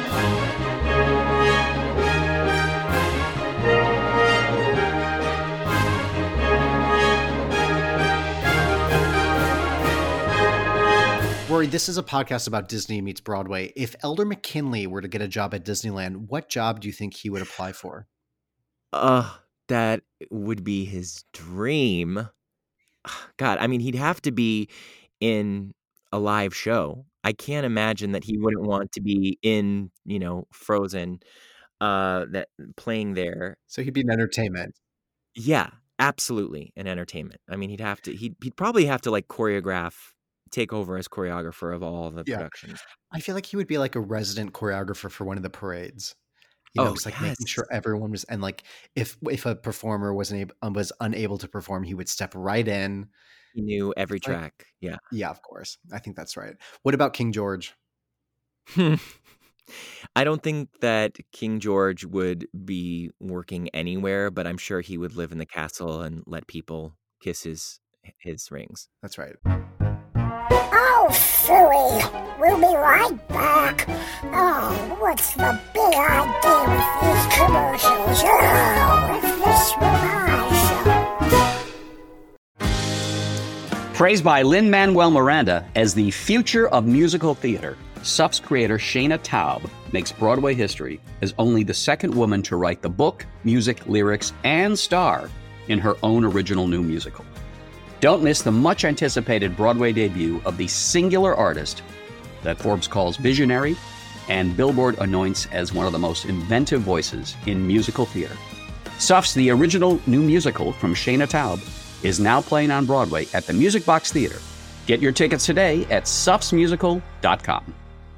J: Rory, this is a podcast about Disney meets Broadway. If Elder McKinley were to get a job at Disneyland, what job do you think he would apply for?
K: Uh, that would be his dream. God, I mean, he'd have to be in a live show. I can't imagine that he wouldn't want to be in, you know, Frozen, uh, that playing there.
J: So he'd be in entertainment.
K: Yeah, absolutely, in entertainment. I mean, he'd have to. He'd he'd probably have to like choreograph, take over as choreographer of all the
J: Yeah.
K: productions.
J: I feel like he would be like a resident choreographer for one of the parades. You know,
K: Oh
J: it's like making
K: yes,
J: sure everyone was, and like if if a performer wasn't able, um, was unable to perform, he would step right in.
K: he knew every
J: Like,
K: track. Yeah.
J: yeah, of course. I think that's right. What about King George?
K: I don't think that King George would be working anywhere, but I'm sure he would live in the castle and let people kiss his his rings.
J: That's right.
C: Oh, phooey. We'll be right back. Oh, what's the big idea with these commercials? Oh, if this were my show.
D: Praised by Lin-Manuel Miranda as the future of musical theater, S U F's creator Shayna Taub makes Broadway history as only the second woman to write the book, music, lyrics, and star in her own original new musical. Don't miss the much-anticipated Broadway debut of the singular artist that Forbes calls visionary and Billboard anoints as one of the most inventive voices in musical theater. S U F's The Original New Musical from Shayna Taub is now playing on Broadway at the Music Box Theater. Get your tickets today at sufs musical dot com.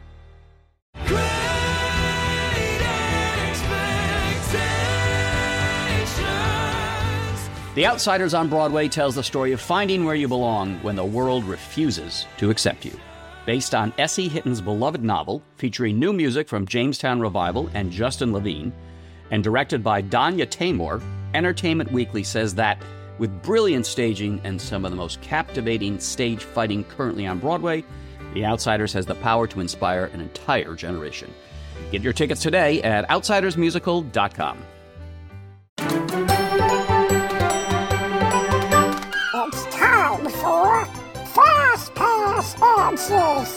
D: The Outsiders on Broadway tells the story of finding where you belong when the world refuses to accept you. Based on S E Hitton's beloved novel, featuring new music from Jamestown Revival and Justin Levine, and directed by Danya Tamor, Entertainment Weekly says that, with brilliant staging and some of the most captivating stage fighting currently on Broadway, The Outsiders has the power to inspire an entire generation. Get your tickets today at outsiders musical dot com.
C: It's time for Fast Pass Answers.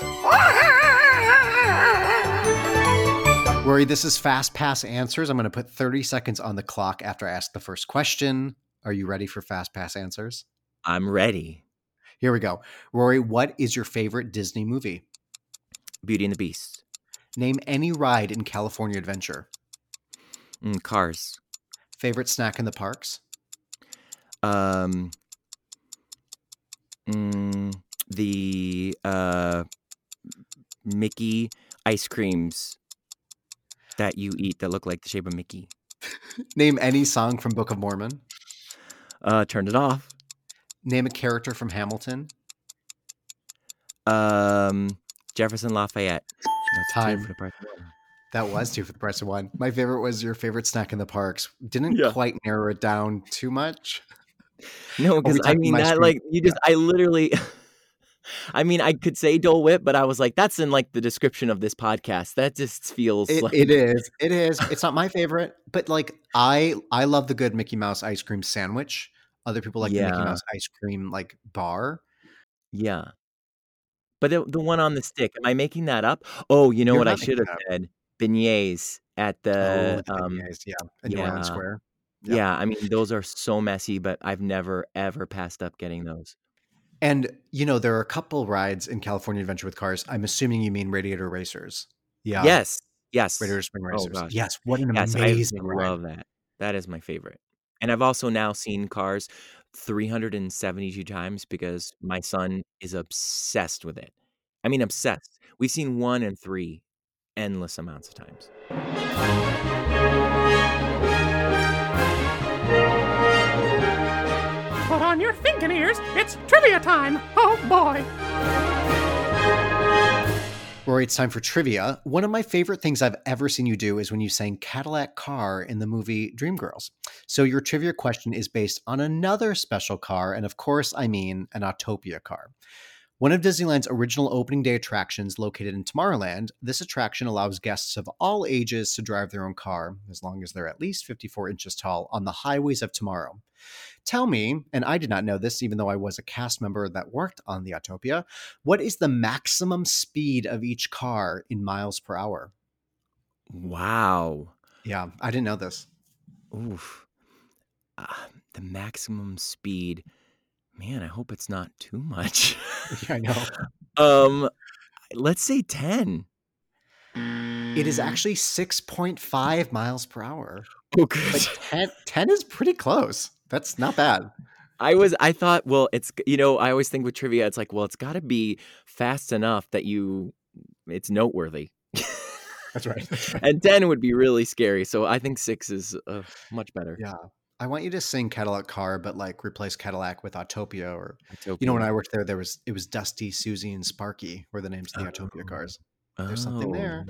J: Rory, this is Fast Pass Answers. I'm going to put thirty seconds on the clock after I ask the first question. Are you ready for Fast Pass Answers?
K: I'm ready.
J: Here we go. Rory, what is your favorite Disney movie?
K: Beauty and the Beast.
J: Name any ride in California Adventure.
K: Mm, Cars.
J: Favorite snack in the parks?
K: Um. Mm, the uh, Mickey ice creams that you eat that look like the shape of Mickey.
J: Name any song from Book of Mormon.
K: Uh, turned it off.
J: Name a character from Hamilton.
K: Um, Jefferson Lafayette. That's
J: Time.
K: two for the price of one.
J: That was two for the price of one. My favorite was your favorite snack in the parks. Didn't
K: Yeah.
J: quite narrow it down too much.
K: No,
J: Are we
K: because I
J: talking
K: mean
J: My
K: that
J: Screen-
K: like you just I literally I mean, I could say Dole Whip, but I was like, that's in like the description of this podcast. That just feels
J: It,
K: like
J: it is. It is. It's not my favorite, but like I I love the good Mickey Mouse ice cream sandwich. Other people like the Mickey
K: Yeah.
J: Mouse ice cream like bar.
K: Yeah. But the, the one on the stick, am I making that up? Oh, you know
J: You're
K: what I
J: not
K: should
J: making
K: have
J: it up.
K: said? Beignets at
J: Oh,
K: the
J: the
K: um
J: beignets, yeah, in New Orleans
K: yeah.
J: Square. Yep.
K: Yeah, I mean, those are so messy, but I've never ever passed up getting those.
J: And you know, there are a couple rides in California Adventure with Cars. I'm assuming you mean Radiator Racers. Yeah.
K: Yes. Yes.
J: Radiator Spring
K: Oh
J: Racers.
K: gosh.
J: Yes, what an
K: Yes, I
J: amazing ride.
K: love that. That is my favorite. And I've also now seen Cars three hundred seventy-two times because my son is obsessed with it. I mean, obsessed. We've seen one and three endless amounts of times.
I: Put on your thinking ears. It's trivia time. Oh boy.
J: Rory, it's time for trivia. One of my favorite things I've ever seen you do is when you sang Cadillac Car in the movie Dreamgirls. So your trivia question is based on another special car, and of course, I mean an Autopia car. One of Disneyland's original opening day attractions located in Tomorrowland, this attraction allows guests of all ages to drive their own car, as long as they're at least fifty-four inches tall, on the highways of tomorrow. Tell me, and I did not know this even though I was a cast member that worked on the Autopia, what is the maximum speed of each car in miles per hour?
K: Wow.
J: Yeah, I didn't know this.
K: Oof. Uh, the maximum speed. Man, I hope it's not too much.
J: Yeah, I know.
K: um, let's say ten.
J: It is actually six point five miles per hour.
K: Oh, good.
J: But ten, ten is pretty close. That's not bad.
K: I was, I thought, well, it's, you know, I always think with trivia, it's like, well, it's got to be fast enough that you, it's noteworthy.
J: That's right. That's right.
K: And ten would be really scary. So I think six is uh, much better.
J: Yeah. I want you to sing Cadillac Car, but like replace Cadillac with Autopia, or
K: Autopia.
J: you know, when I worked there, there was it was Dusty, Susie, and Sparky were the names of the Autopia
K: Oh.
J: cars. There's something there.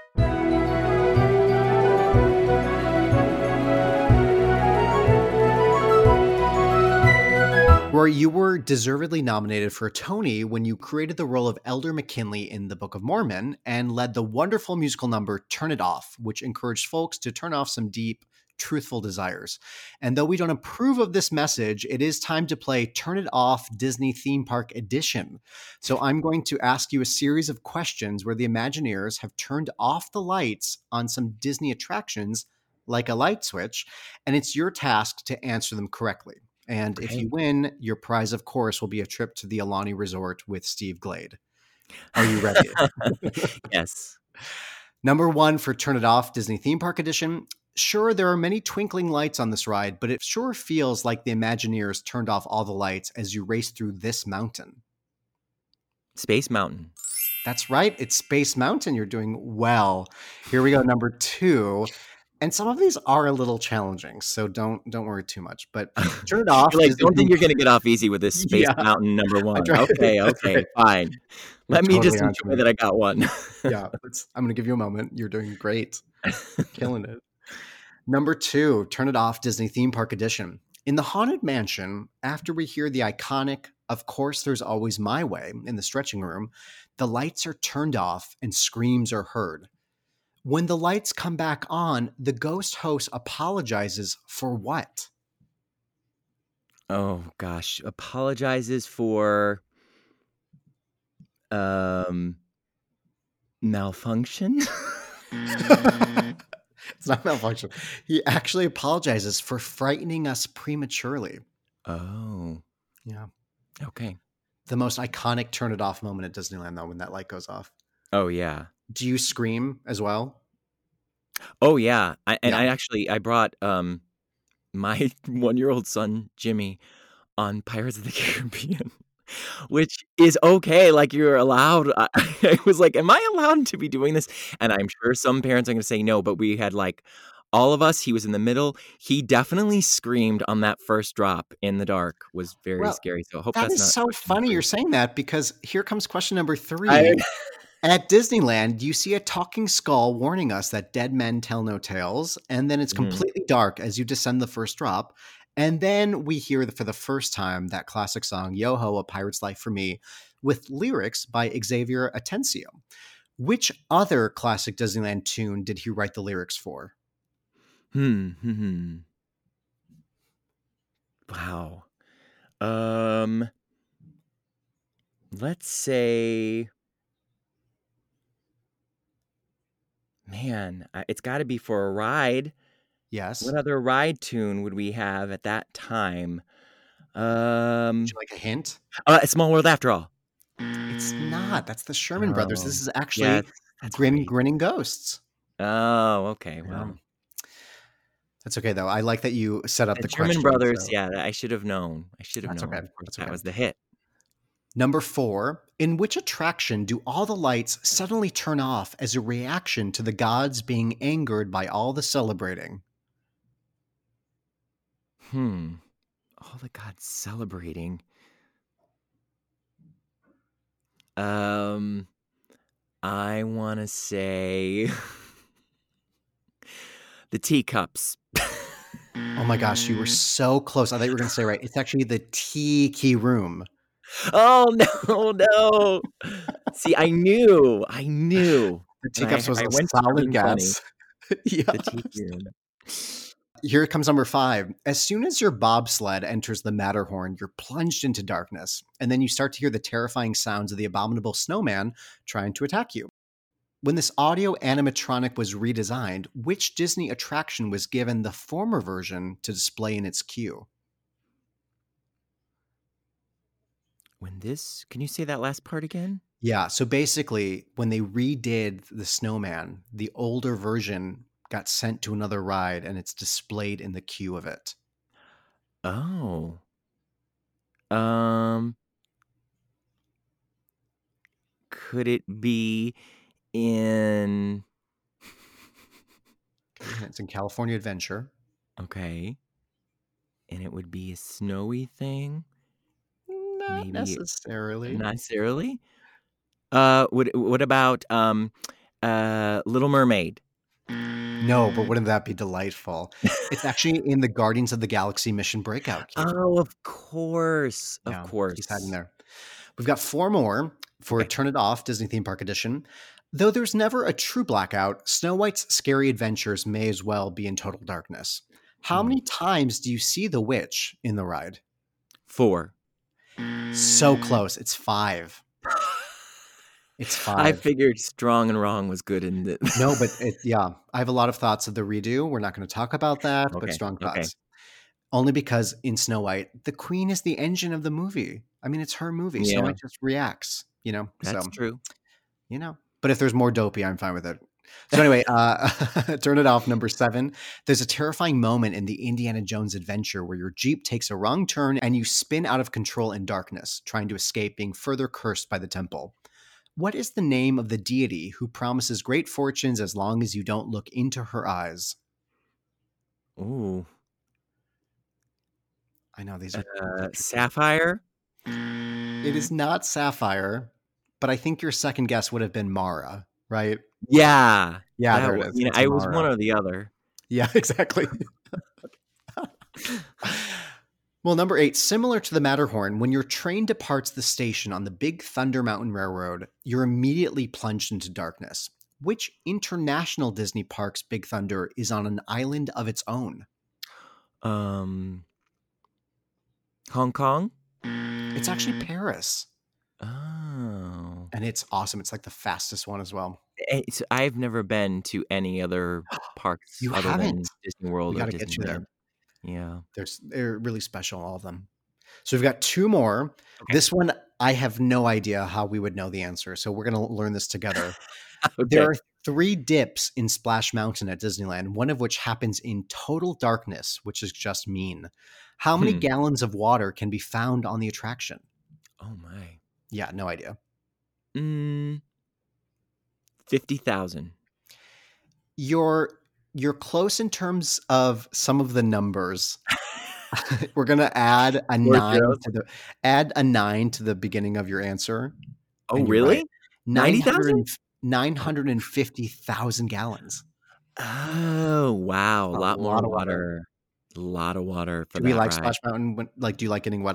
J: Rory, you were deservedly nominated for a Tony when you created the role of Elder McKinley in the Book of Mormon and led the wonderful musical number Turn It Off, which encouraged folks to turn off some deep, truthful desires. And though we don't approve of this message, it is time to play Turn It Off Disney Theme Park Edition. So I'm going to ask you a series of questions where the Imagineers have turned off the lights on some Disney attractions, like a light switch, and it's your task to answer them correctly. And if you win, your prize, of course, will be a trip to the Alani Resort with Steve Glade. Are you ready?
K: Yes.
J: Number one for Turn It Off Disney Theme Park Edition. Sure, there are many twinkling lights on this ride, but it sure feels like the Imagineers turned off all the lights as you race through this mountain.
K: Space Mountain.
J: That's right. It's Space Mountain. You're doing well. Here we go. Number two. And some of these are a little challenging, so don't don't worry too much. But Turn It Off.
K: You're like,
J: is
K: don't
J: the-
K: think you're going to get off easy with this Space
J: Yeah.
K: Mountain number one.
J: tried.
K: Okay,
J: That's
K: okay,
J: right.
K: fine. Let me
J: totally
K: just
J: onto
K: enjoy
J: it.
K: that I got one.
J: Yeah, let's, I'm going to give you a moment. You're doing great. Killing it. Number two, Turn It Off Disney Theme Park Edition. In the Haunted Mansion, after we hear the iconic Of Course There's Always My Way in the stretching room, the lights are turned off and screams are heard. When the lights come back on, the ghost host apologizes for what?
K: Oh gosh, apologizes for um malfunction.
J: It's not malfunction. He actually apologizes for frightening us prematurely.
K: Oh,
J: Yeah.
K: okay.
J: The most iconic Turn It Off moment at Disneyland, though, when that light goes off.
K: Oh yeah.
J: Do you scream as well?
K: Oh yeah. I, and
J: Yeah.
K: I actually I brought um my one-year-old son Jimmy on Pirates of the Caribbean, which is okay. Like you're allowed. I, I was like, am I allowed to be doing this? And I'm sure some parents are going to say no, but we had like all of us. He was in the middle. He definitely screamed on that first drop in the dark. Was very
J: Well,
K: scary. So I hope
J: That
K: that's
J: is
K: not
J: so funny you're saying that, because here comes question number three.
K: I-
J: At Disneyland, you see a talking skull warning us that dead men tell no tales, and then it's
K: Mhm.
J: completely dark as you descend the first drop. And then we hear for the first time that classic song, Yo Ho, A Pirate's Life for Me, with lyrics by Xavier Atencio. Which other classic Disneyland tune did he write the lyrics for?
K: Hmm. hmm, hmm. Wow. Um, let's say, man, I- it's got to be for a ride.
J: Yes.
K: What other ride tune would we have at that time? Um,
J: Would you like a hint?
K: uh, A Small World After All.
J: It's not. That's the Sherman Brothers. This is
K: Oh,
J: actually
K: yes, that's
J: Grim
K: right.
J: Grinning Ghosts.
K: Oh, okay.
J: Yeah.
K: Well,
J: That's okay, though. I like that you set up
K: the
J: the
K: Sherman
J: question.
K: Brothers.
J: so-
K: Yeah, I should have known. I should have
J: That's
K: known.
J: okay.
K: Of course,
J: That's
K: that
J: okay.
K: was the hit.
J: Number four, in which attraction do all the lights suddenly turn off as a reaction to the gods being angered by all the celebrating?
K: Hmm. All the gods celebrating. Um, I want to say the teacups.
J: Oh my gosh, you were so close. I thought you were going to say right. It's actually the Tiki Room.
K: Oh no, no. See, I knew. I knew.
J: The
K: And I,
J: teacups was
K: I
J: a
K: went to
J: solid
K: being funny.
J: guess. Yeah.
K: The tiki room.
J: Here comes number five. As soon as your bobsled enters the Matterhorn, you're plunged into darkness, and then you start to hear the terrifying sounds of the abominable snowman trying to attack you. When this audio animatronic was redesigned, which Disney attraction was given the former version to display in its queue?
K: When this, can you say that last part again?
J: Yeah, so basically, when they redid the snowman, the older version got sent to another ride and it's displayed in the queue of it.
K: Oh. Um, could it be in,
J: It's in California Adventure.
K: okay, and it would be a snowy thing?
J: Not
K: Maybe
J: necessarily.
K: not necessarily. Uh, what what about um, uh, Little Mermaid?
J: No, but wouldn't that be delightful? It's actually in the Guardians of the Galaxy Mission Breakout queue.
K: Oh, of course, of
J: Yeah, he's
K: course.
J: hiding there. We've got four more for
K: Okay.
J: Turn It Off Disney Theme Park Edition. Though there's never a true blackout, Snow White's scary adventures may as well be in total darkness. How
K: Hmm.
J: many times do you see the witch in the ride?
K: Four.
J: So close. It's five. It's
K: I
J: five.
K: figured Strong and Wrong was good in the.
J: No, but it, yeah, I have a lot of thoughts of the redo. We're not going to talk about that, but
K: Okay,
J: strong
K: okay.
J: thoughts. Only because in Snow White, the queen is the engine of the movie. I mean, it's her movie. Snow
K: Yeah.
J: White just reacts, you know?
K: That's
J: so,
K: true.
J: you know, but if there's more Dopey, I'm fine with it. So anyway, uh, Turn It Off, number seven. There's a terrifying moment in the Indiana Jones adventure where your Jeep takes a wrong turn and you spin out of control in darkness, trying to escape being further cursed by the temple. What is the name of the deity who promises great fortunes as long as you don't look into her eyes?
K: Ooh.
J: I know these are.
K: Uh, Sapphire?
J: It is not Sapphire, but I think your second guess would have been Mara, right?
K: Yeah.
J: Yeah,
K: that
J: there it
K: wa-
J: is.
K: You know,
J: It's
K: I was
J: Mara.
K: one or the other.
J: Yeah, exactly. Well, number eight, similar to the Matterhorn, when your train departs the station on the Big Thunder Mountain Railroad, you're immediately plunged into darkness. Which international Disney park's Big Thunder is on an island of its own?
K: Um, Hong Kong?
J: It's actually Paris,
K: Oh.
J: and it's awesome. It's like the fastest one as well.
K: It's, I've never been to any other parks
J: You
K: other than
J: haven't?
K: Disney World
J: We
K: or
J: got to get you there.
K: Disneyland. Yeah.
J: There's, they're really special, all of them. So we've got two more.
K: Okay.
J: This one, I have no idea how we would know the answer. So we're going to learn this together.
K: Okay.
J: There are three dips in Splash Mountain at Disneyland, one of which happens in total darkness, which is just mean. How many
K: Hmm.
J: gallons of water can be found on the attraction?
K: Oh my.
J: Yeah, no idea.
K: Mm, fifty thousand.
J: You're you're close in terms of some of the numbers. We're gonna add a
K: More
J: nine
K: zeros?
J: to the add a nine to the beginning of your answer.
K: Oh,
J: and you're
K: really?
J: right.
K: ninety thousand?
J: nine hundred nine hundred fifty thousand gallons.
K: Oh, wow. A
J: A
K: lot more
J: lot of
K: water.
J: water.
K: A lot of water for
J: Do
K: that
J: we like
K: ride.
J: Splash Mountain? When, like, do you like getting wet on it?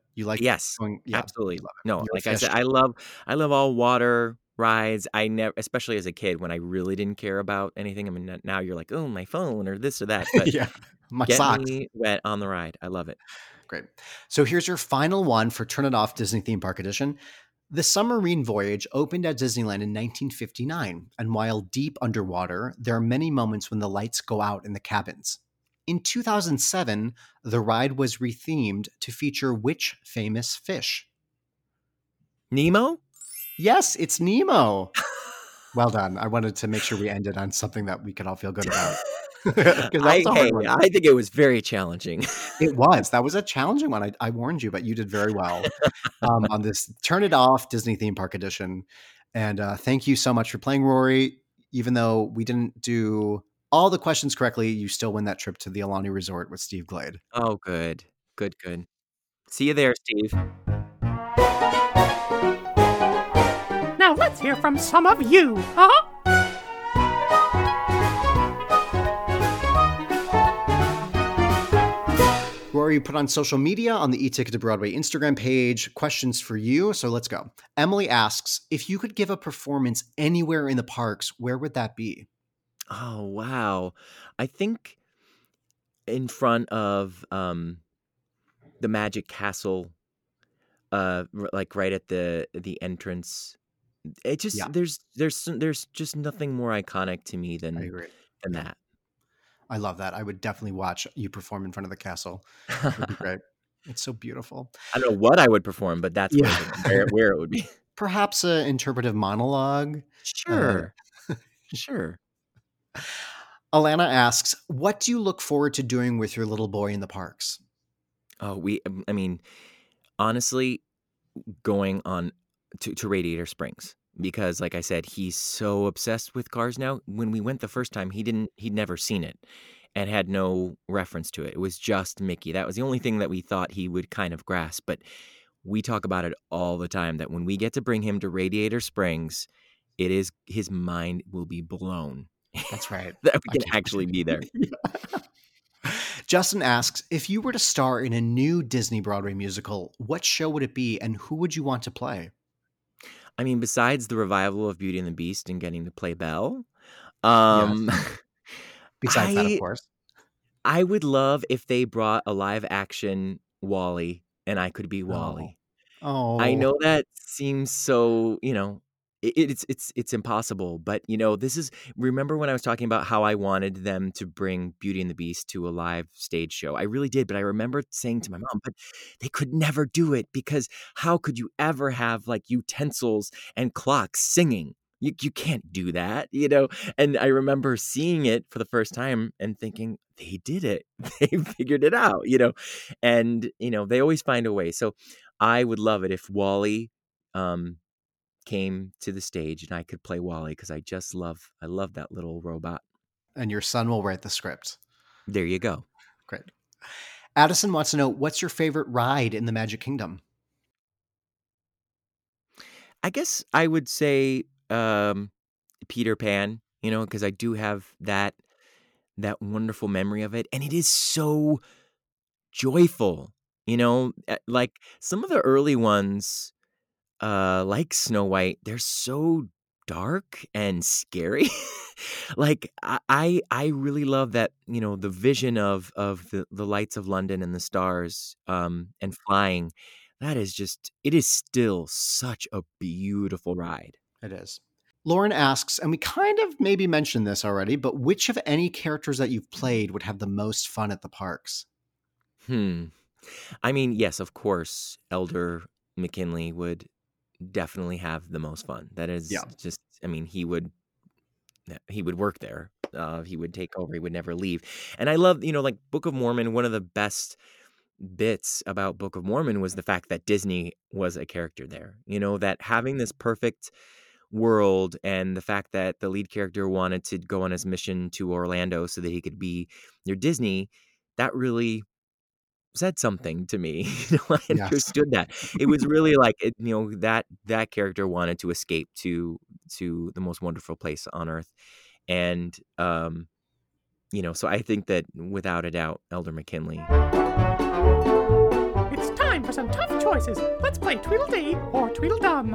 J: You like
K: Yes,
J: going? Yeah,
K: absolutely.
J: you love it.
K: No,
J: You're a
K: like I said,
J: fish.
K: I love I love all water rides. I never, especially as a kid when I really didn't care about anything. I mean, n- now you're like, oh, my phone or this or that, but
J: Yeah, my
K: get
J: socks.
K: me wet on the ride. I love it.
J: Great. So here's your final one for Turn It Off Disney Theme Park Edition. The submarine voyage opened at Disneyland in nineteen fifty-nine, and while deep underwater, there are many moments when the lights go out in the cabins. In two thousand seven, the ride was rethemed to feature which famous fish?
K: Nemo?
J: Yes, it's Nemo. Well done. I wanted to make sure we ended on something that we could all feel good about. 'Cause that
K: I,
J: was a
K: hey,
J: hard one.
K: I think it was very challenging.
J: It was. That was a challenging one. I, I warned you, but you did very well um, on this Turn It Off Disney Theme Park Edition. And uh, thank you so much for playing, Rory. Even though we didn't do all the questions correctly, you still win that trip to the Alani Resort with Steve Glade.
K: Oh, good. Good, good. See you there, Steve.
I: Now let's hear from some of you, huh?
J: Rory, you put on social media on the E-Ticket to Broadway Instagram page questions for you. So let's go. Emily asks, if you could give a performance anywhere in the parks, where would that be?
K: Oh, wow. I think in front of um, the Magic Castle, uh, r- like right at the the entrance. It just
J: Yeah.
K: there's there's some- there's just nothing more iconic to me
J: I
K: than
J: agree.
K: than that.
J: I love that. I would definitely watch you perform in front of the castle. It would be great. It's so beautiful.
K: I don't know what I would perform, but that's where,
J: Yeah.
K: it- where where it would be.
J: Perhaps an interpretive monologue.
K: Sure, sure.
J: Alana asks, what do you look forward to doing with your little boy in the parks?
K: Oh, we. um, I mean, honestly, going on to, to Radiator Springs because, like I said, he's so obsessed with cars now. When we went the first time, he didn't. He'd never seen it and had no reference to it. It was just Mickey. That was the only thing that we thought he would kind of grasp. But we talk about it all the time that when we get to bring him to Radiator Springs, it is his mind will be blown.
J: That's right.
K: that
J: I
K: we can
J: can't-
K: actually be there.
J: Justin asks, if you were to star in a new Disney Broadway musical, what show would it be and who would you want to play?
K: I mean, besides the revival of Beauty and the Beast and getting to play Belle, um,
J: Besides that,
K: I-
J: of course.
K: I would love if they brought a live action Wall-E and I could be Wall-E.
J: Oh,
K: I know that seems so, you know, it, it's it's it's impossible, but you know, this is remember when I was talking about how I wanted them to bring Beauty and the Beast to a live stage show. I really did, but I remember saying to my mom, but they could never do it because how could you ever have like utensils and clocks singing? You you can't do that, you know? And I remember seeing it for the first time and thinking, they did it. They figured it out, you know? And, you know, they always find a way. So I would love it if Wall-E um, came to the stage and I could play Wall-E because I just love, I love that little robot.
J: and your son will write the script.
K: There you go.
J: Great. Addison wants to know, what's your favorite ride in the Magic Kingdom?
K: I guess I would say um, Peter Pan, you know, because I do have that that wonderful memory of it, and it is so joyful, you know, uh, like some of the early ones, uh, like Snow White, they're so dark and scary. like I, I I really love that, you know, the vision of of the, the lights of London and the stars um and flying. That is just it is still such a beautiful ride.
J: It is. Lauren asks, and we kind of maybe mentioned this already, but which of any characters that you've played would have the most fun at the parks?
K: Hmm. I mean, yes, of course, Elder McKinley would definitely have the most fun. That is
J: Yeah.
K: just, I mean, he would he would work there. Uh, he would take over. He would never leave. And I love, you know, like Book of Mormon, one of the best bits about Book of Mormon was the fact that Disney was a character there. You know, that having this perfect world and the fact that the lead character wanted to go on his mission to Orlando so that he could be near Disney, that really said something to me. You know, I
J: Yes.
K: understood that. It was really like it, you know, that that character wanted to escape to to the most wonderful place on earth. And um, you know, so I think that without a doubt, Elder McKinley.
I: It's time time for some tough choices. Let's play Tweedledee or Tweedledum.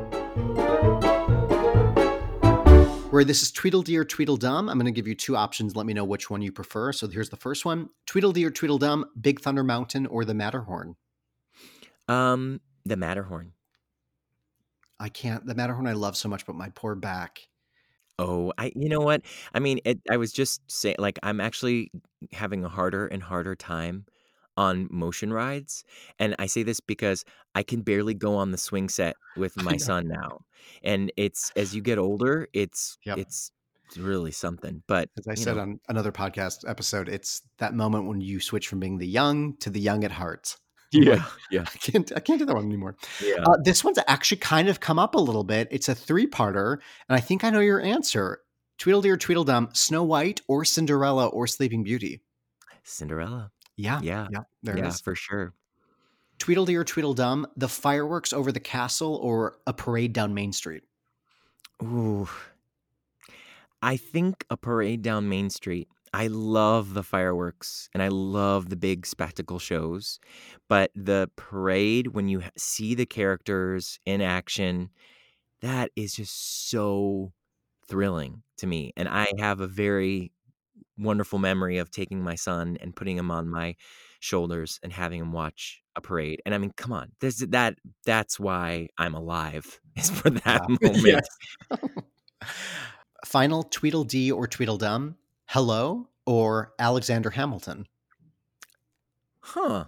J: Where this is Tweedledee or Tweedledum, I'm going to give you two options. Let me know which one you prefer. So here's the first one. Tweedledee or Tweedledum, Big Thunder Mountain or the Matterhorn?
K: Um, the Matterhorn.
J: I can't. The Matterhorn I love so much, but my poor back.
K: Oh, I. You know what? I mean, it, I was just saying, like, I'm actually having a harder and harder time on motion rides. And I say this because I can barely go on the swing set with my son now. And it's, as you get older, it's
J: Yep.
K: it's really something. But
J: As I
K: you
J: said
K: know,
J: on another podcast episode, it's that moment when you switch from being the young to the young at heart. I'm
K: yeah,
J: like,
K: yeah,
J: I can't, I can't do that one anymore.
K: yeah.
J: Uh, this one's actually kind of come up a little bit. It's a three-parter, and I think I know your answer. Tweedledee or Tweedledum, Snow White or Cinderella or Sleeping Beauty?
K: Cinderella.
J: Yeah,
K: Yeah,
J: yeah, there it
K: yeah,
J: is.
K: for sure.
J: Tweedledee or Tweedledum, the fireworks over the castle or a parade down Main Street?
K: Ooh, I think a parade down Main Street. I love the fireworks and I love the big spectacle shows, but the parade, when you ha- see the characters in action, that is just so thrilling to me. And I have a very wonderful memory of taking my son and putting him on my shoulders and having him watch a parade. And I mean, come on, there's that. That's why I'm alive, is for that
J: Yeah.
K: moment.
J: Yes. Final Tweedledee or Tweedledum, Hello or Alexander Hamilton?
K: Huh.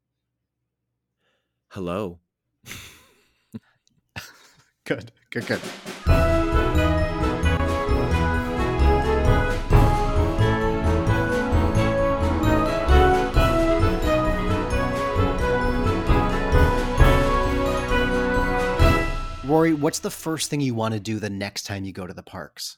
K: Hello.
J: Good, good, good. Rory, what's the first thing you want to do the next time you go to the parks?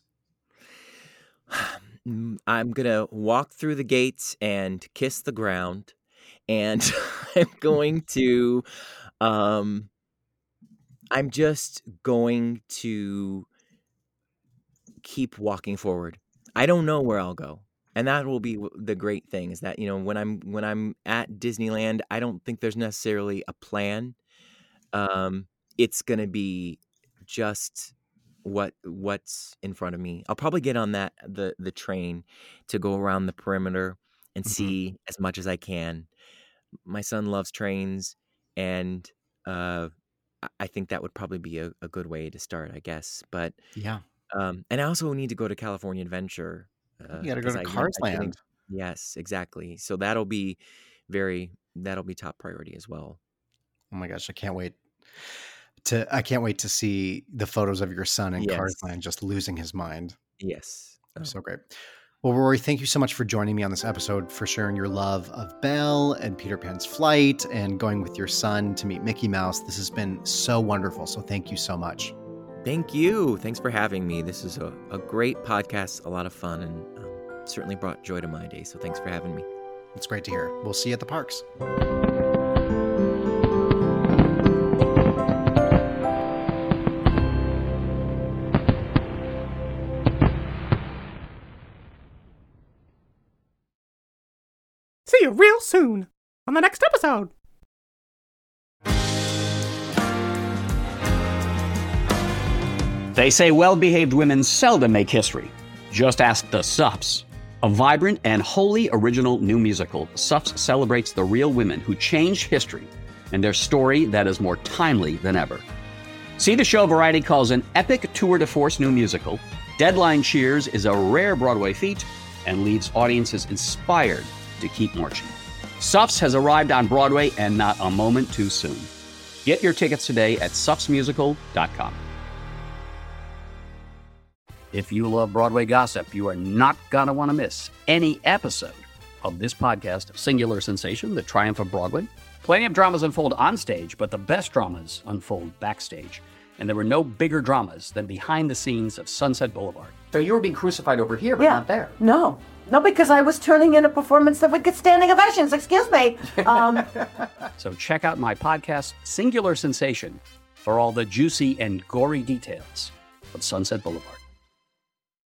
K: Mm, I'm gonna walk through the gates and kiss the ground, and I'm going to, um, I'm just going to keep walking forward. I don't know where I'll go, and that will be w- the great thing, is that, you know, when I'm when I'm at Disneyland, I don't think there's necessarily a plan. Um, it's gonna be just what what's in front of me. I'll probably get on that the the train to go around the perimeter and
J: Mhm.
K: see as much as I can. My son loves trains, and uh, I I think that would probably be a, a good way to start, I guess. But
J: Yeah.
K: um, and I also need to go to California Adventure uh,
J: You got to go
K: because
J: to
K: I,
J: Cars
K: I didn't.
J: Land.
K: Yes, exactly. So that'll be very that'll be top priority as well.
J: Oh my gosh, I can't wait to I can't wait to see the photos of your son in Cars
K: Yes,
J: Land just losing his mind.
K: yes.
J: They're
K: Oh,
J: so great. Well, Rory, thank you so much for joining me on this episode, for sharing your love of Belle and Peter Pan's flight and going with your son to meet Mickey Mouse. This has been so wonderful. So thank you so much.
K: thank you. Thanks for having me. This is a, a great podcast, a lot of fun, and um, certainly brought joy to my day. So thanks for having me.
J: It's great to hear. We'll see you at the parks.
I: See you real soon on the next episode.
D: They say well-behaved women seldom make history. Just ask the Sups. A vibrant and wholly original new musical, Sups celebrates the real women who changed history and their story that is more timely than ever. See the show Variety calls an epic tour de force new musical. Deadline Cheers is a rare Broadway feat and leaves audiences inspired to keep marching. Sups has arrived on Broadway, and not a moment too soon. Get your tickets today at sups musical dot com. If you love Broadway gossip, you are not going to want to miss any episode of this podcast of Singular Sensation, The Triumph of Broadway. Plenty of dramas unfold on stage, but the best dramas unfold backstage. And there were no bigger dramas than behind the scenes of Sunset Boulevard. So you were being crucified over here, but
B: Yeah.
D: not there.
B: No. No, because I was turning in a performance that would get standing ovations. Excuse me. Um,
D: So check out my podcast, Singular Sensation, for all the juicy and gory details of Sunset Boulevard.